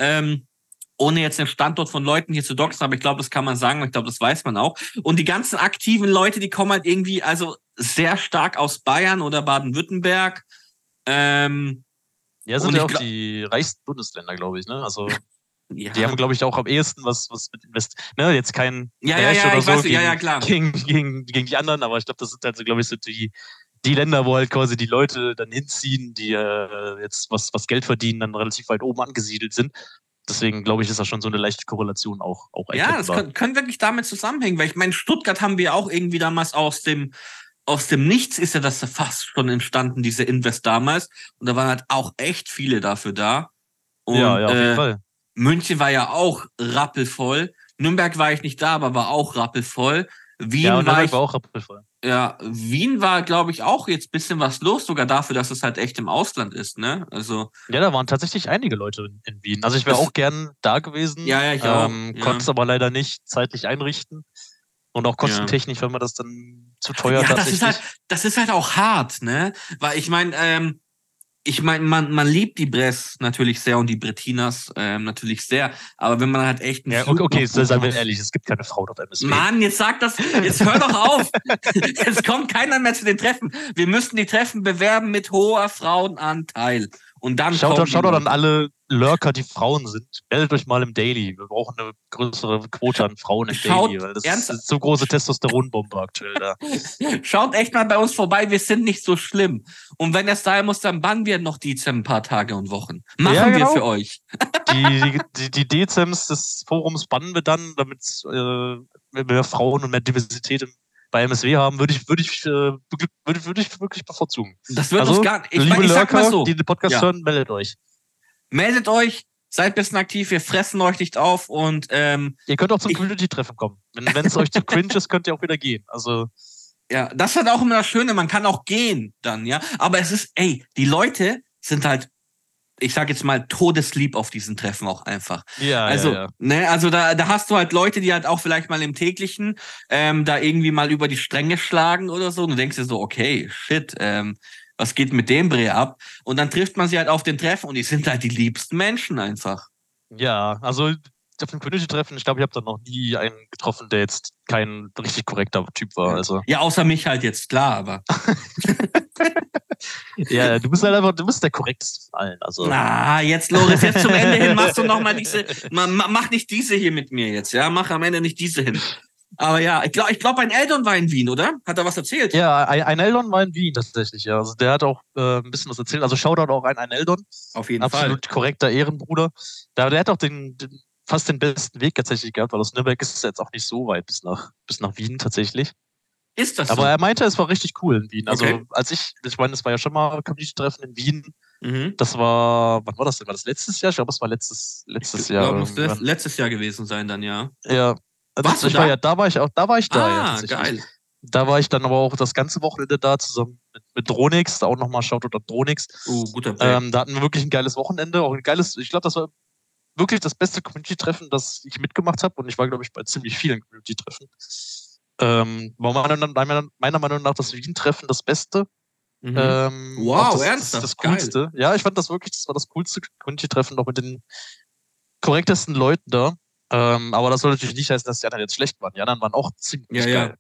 A: Ohne jetzt den Standort von Leuten hier zu doxen, aber ich glaube, das kann man sagen, ich glaube, das weiß man auch. Und die ganzen aktiven Leute, die kommen halt irgendwie also sehr stark aus Bayern oder Baden-Württemberg.
B: Sind ja auch die reichsten Bundesländer, glaube ich, ne? Also
A: ja.
B: Die haben, glaube ich, auch am ehesten was mit Invest. Ne, jetzt kein
A: Bash
B: oder so
A: klar.
B: Gegen die anderen, aber ich glaube, das sind halt so, glaube ich, so die Länder, wo halt quasi die Leute dann hinziehen, die jetzt was Geld verdienen, dann relativ weit oben angesiedelt sind. Deswegen glaube ich, ist das schon so eine leichte Korrelation auch
A: ja, das können wirklich damit zusammenhängen, weil ich meine, Stuttgart haben wir auch irgendwie damals aus dem Nichts ist ja das fast schon entstanden, diese Invest damals. Und da waren halt auch echt viele dafür da. Und,
B: ja, auf jeden Fall.
A: München war ja auch rappelvoll. Nürnberg war ich nicht da, aber war auch rappelvoll.
B: Wien war auch rappelvoll.
A: Ja, Wien war, glaube ich, auch jetzt ein bisschen was los, sogar dafür, dass es halt echt im Ausland ist, ne? Also.
B: Ja, da waren tatsächlich einige Leute in Wien. Also ich wäre auch gern da gewesen.
A: Ja, ich auch.
B: Konnte es aber leider nicht zeitlich einrichten. Und auch kostentechnisch, wenn man das dann zu teuer tatsächlich.
A: Das ist halt auch hart, ne? Weil ich meine, man liebt die Bress natürlich sehr und die Brettinas natürlich sehr, aber wenn man halt echt einen
B: okay, seien wir ehrlich, es gibt keine Frauen auf MSW.
A: Mann, jetzt hör doch auf. Jetzt kommt keiner mehr zu den Treffen. Wir müssten die Treffen bewerben mit hoher Frauenanteil. Und dann
B: schaut an alle Lurker, die Frauen sind. Meldet euch mal im Daily. Wir brauchen eine größere Quote an Frauen im Daily, weil das ist eine so große Testosteronbombe aktuell da.
A: Schaut echt mal bei uns vorbei, wir sind nicht so schlimm. Und wenn es sein muss, dann bannen wir noch Dezem ein paar Tage und Wochen. Machen wir für euch.
B: Die Dezems des Forums bannen wir dann, damit wir mehr Frauen und mehr Diversität bei MSW haben, würde ich wirklich bevorzugen.
A: Das wird uns gar nicht.
B: Ich sag mal so, die den Podcast hören, meldet euch.
A: Meldet euch, seid ein bisschen aktiv, wir fressen euch nicht auf und
B: ihr könnt auch zum Community-Treffen kommen. Wenn es euch zu cringe ist, könnt ihr auch wieder gehen. Also
A: ja, das ist halt auch immer das Schöne, man kann auch gehen dann, ja. Aber es ist, die Leute sind halt, ich sag jetzt mal, todeslieb auf diesen Treffen auch einfach.
B: Ja,
A: also, ne, also da hast du halt Leute, die halt auch vielleicht mal im täglichen da irgendwie mal über die Stränge schlagen oder so. Und du denkst dir so, okay, shit, was geht mit dem Bre ab? Und dann trifft man sie halt auf den Treffen und die sind halt die liebsten Menschen einfach.
B: Ja, also auf dem Community-Treffen, ich glaube, ich habe da noch nie einen getroffen, der jetzt kein richtig korrekter Typ war. Also.
A: Ja, außer mich halt jetzt, klar, aber.
B: Ja, du bist der korrekteste von allen. Also.
A: Jetzt, Loris, jetzt zum Ende hin machst du nochmal mach nicht diese hier mit mir jetzt, ja? Mach am Ende nicht diese hin. Aber ja, ich glaube, ein Eldon war in Wien, oder? Hat er was erzählt?
B: Ja, ein Eldon war in Wien tatsächlich, ja. Also der hat auch ein bisschen was erzählt. Also Shoutout auch ein Eldon.
A: Auf jeden Fall.
B: Absolut korrekter Ehrenbruder. Der hat auch fast den besten Weg tatsächlich gehabt, weil aus Nürnberg ist es jetzt auch nicht so weit bis nach Wien tatsächlich.
A: Ist das so?
B: Aber er meinte, es war richtig cool in Wien. Also
A: okay.
B: ich meine, es war ja schon mal Community-Treffen in Wien.
A: Mhm.
B: Das war, wann war das denn? War das letztes Jahr? Ich glaube, es war letztes Jahr.
A: Muss letztes Jahr gewesen sein dann, ja.
B: Ja.
A: Warst du da?
B: Da war ich da.
A: Geil.
B: Da war ich dann aber auch das ganze Wochenende da zusammen mit Dronix, da auch nochmal Shoutout an Dronix.
A: Guter Break.
B: Da hatten wir wirklich ein geiles Wochenende, auch ich glaube, das war wirklich das beste Community-Treffen, das ich mitgemacht habe und ich war, glaube ich, bei ziemlich vielen Community-Treffen. War meiner Meinung nach das Wien-Treffen das Beste.
A: Mhm. Wow, ernsthaft?
B: Das Coolste. Geil. Ja, ich fand das war das coolste Community-Treffen, noch mit den korrektesten Leuten da. Aber das soll natürlich nicht heißen, dass die anderen jetzt schlecht waren. Die anderen waren auch ziemlich geil.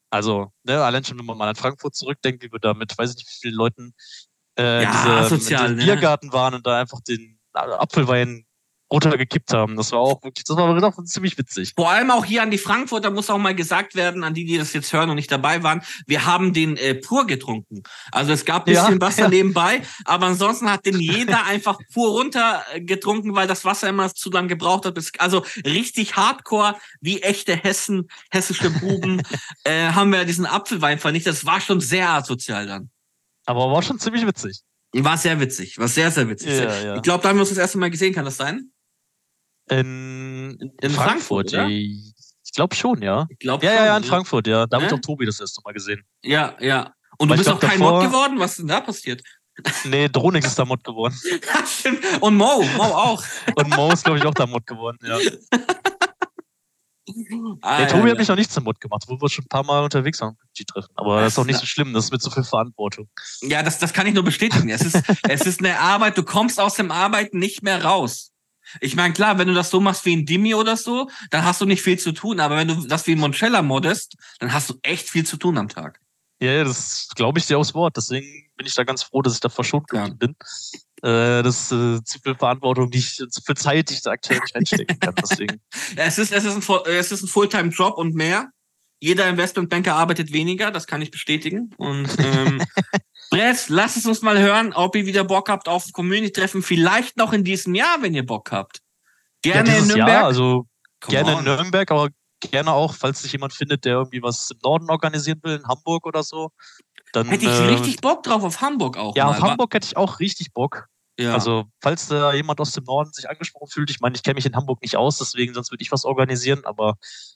B: Also, ne, allein schon, wenn man mal an Frankfurt zurückdenkt, wie wir da mit, weiß ich nicht, wie vielen Leuten in
A: asozial,
B: diesem
A: ne?
B: Biergarten waren und da einfach den Apfelwein runtergekippt haben. Das war auch wirklich, das war doch ziemlich witzig.
A: Vor allem auch hier an die Frankfurter muss auch mal gesagt werden, an die, die das jetzt hören und nicht dabei waren, wir haben den pur getrunken. Also es gab ein bisschen Wasser nebenbei, aber ansonsten hat den jeder einfach pur runter getrunken, weil das Wasser immer zu lange gebraucht hat. Also richtig hardcore, wie echte hessische Buben, haben wir diesen Apfelwein vernichtet. Das war schon sehr asozial dann.
B: Aber war schon ziemlich witzig.
A: War sehr witzig, war sehr, sehr witzig.
B: Ja.
A: Ich glaube, da haben wir uns das erste Mal gesehen, kann das sein?
B: In Frankfurt,
A: oder?
B: Ich glaube schon, ja.
A: Ich glaube
B: schon. Ja, in
A: ne?
B: Frankfurt, ja. Da habe ich auch Tobi das erste Mal gesehen.
A: Ja. Und du bist auch kein Mod geworden? Was ist denn da passiert?
B: Nee, Dronix ist da Mod geworden.
A: Stimmt. Und Mo auch.
B: Und Mo ist, glaube ich, auch da Mod geworden, ja. Tobi hat mich noch nicht zum Mod gemacht, wo wir schon ein paar Mal unterwegs waren die treffen. Aber das ist auch nicht so schlimm, das ist mit so viel Verantwortung.
A: Ja, das kann ich nur bestätigen. Es ist eine Arbeit, du kommst aus dem Arbeiten nicht mehr raus. Ich meine, klar, wenn du das so machst wie ein Dimi oder so, dann hast du nicht viel zu tun. Aber wenn du das wie ein Monchella moddest, dann hast du echt viel zu tun am Tag.
B: Ja, das glaube ich dir aufs Wort. Deswegen bin ich da ganz froh, dass ich da verschont bin. Das ist zu viel Verantwortung, zu viel Zeit, die ich da aktuell nicht reinstecken kann. Deswegen.
A: Es ist ein Fulltime-Job und mehr. Jeder Investmentbanker arbeitet weniger, das kann ich bestätigen. Und Brett, lasst es uns mal hören, ob ihr wieder Bock habt auf ein Community-Treffen. Vielleicht noch in diesem Jahr, wenn ihr Bock habt. Gerne in Nürnberg.
B: Jahr, also gerne in Nürnberg, aber gerne auch, falls sich jemand findet, der irgendwie was im Norden organisieren will, in Hamburg oder so. Dann
A: hätte ich richtig Bock drauf, auf Hamburg auch.
B: Ja, auf Hamburg hätte ich auch richtig Bock.
A: Ja.
B: Also, falls da jemand aus dem Norden sich angesprochen fühlt, ich meine, ich kenne mich in Hamburg nicht aus, deswegen sonst würde ich was organisieren, aber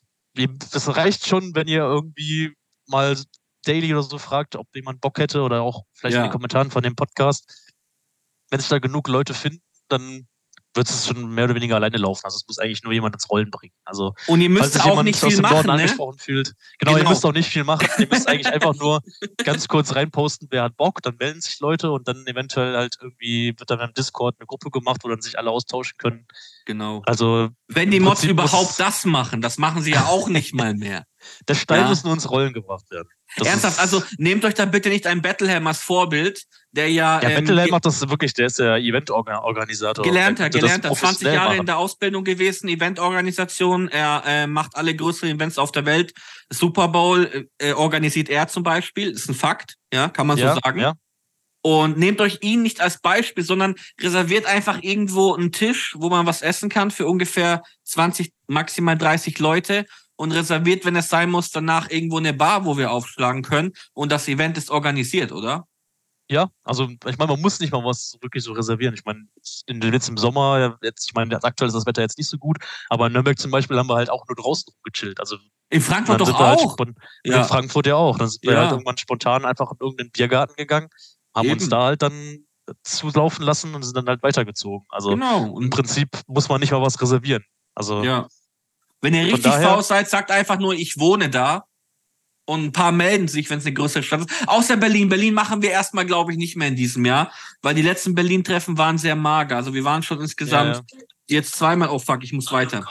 B: es reicht schon, wenn ihr irgendwie mal daily oder so fragt, ob jemand Bock hätte oder auch vielleicht in den Kommentaren von dem Podcast. Wenn sich da genug Leute finden, dann wird es schon mehr oder weniger alleine laufen. Also es muss eigentlich nur jemand ins Rollen bringen. Also,
A: und ihr müsst auch nicht viel machen,
B: angesprochen fühlt. Genau, ihr müsst auch nicht viel machen. Ihr müsst eigentlich einfach nur ganz kurz reinposten, wer hat Bock, dann melden sich Leute und dann eventuell halt irgendwie wird dann im Discord eine Gruppe gemacht, wo dann sich alle austauschen können.
A: Genau.
B: Also
A: wenn die Mods überhaupt das machen sie ja auch nicht mal mehr.
B: Der Stein muss nur ins Rollen gebracht werden.
A: Ernsthaft, also nehmt euch da bitte nicht ein Battlehammer als Vorbild, der ja...
B: Battlehammer macht das wirklich, der ist der Event-Organisator.
A: Gelernter, 20 Jahre in der Ausbildung gewesen, Eventorganisation, er macht alle größeren Events auf der Welt. Super Bowl organisiert er zum Beispiel, ist ein Fakt, ja, kann man so sagen. Ja. Und nehmt euch ihn nicht als Beispiel, sondern reserviert einfach irgendwo einen Tisch, wo man was essen kann für ungefähr 20, maximal 30 Leute und reserviert, wenn es sein muss, danach irgendwo eine Bar, wo wir aufschlagen können und das Event ist organisiert, oder?
B: Ja, also ich meine, man muss nicht mal was wirklich so reservieren. Ich meine, jetzt im Sommer, ich meine, aktuell ist das Wetter jetzt nicht so gut, aber in Nürnberg zum Beispiel haben wir halt auch nur draußen gechillt. Also
A: in Frankfurt doch auch.
B: Halt in Frankfurt ja auch. Dann sind wir halt irgendwann spontan einfach in irgendeinen Biergarten gegangen, haben uns da halt dann zulaufen lassen und sind dann halt weitergezogen. Also im Prinzip muss man nicht mal was reservieren. Also
A: wenn ihr richtig faul seid, sagt einfach nur, ich wohne da. Und ein paar melden sich, wenn es eine größere Stadt ist. Außer Berlin. Berlin machen wir erstmal, glaube ich, nicht mehr in diesem Jahr, weil die letzten Berlin-Treffen waren sehr mager. Also wir waren schon insgesamt jetzt zweimal. Oh fuck, ich muss weiter.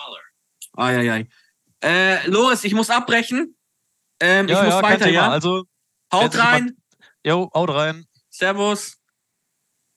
A: Loris, ich muss abbrechen. Ich muss weiter, ja?
B: Also
A: haut rein.
B: Jo, haut rein.
A: Servus.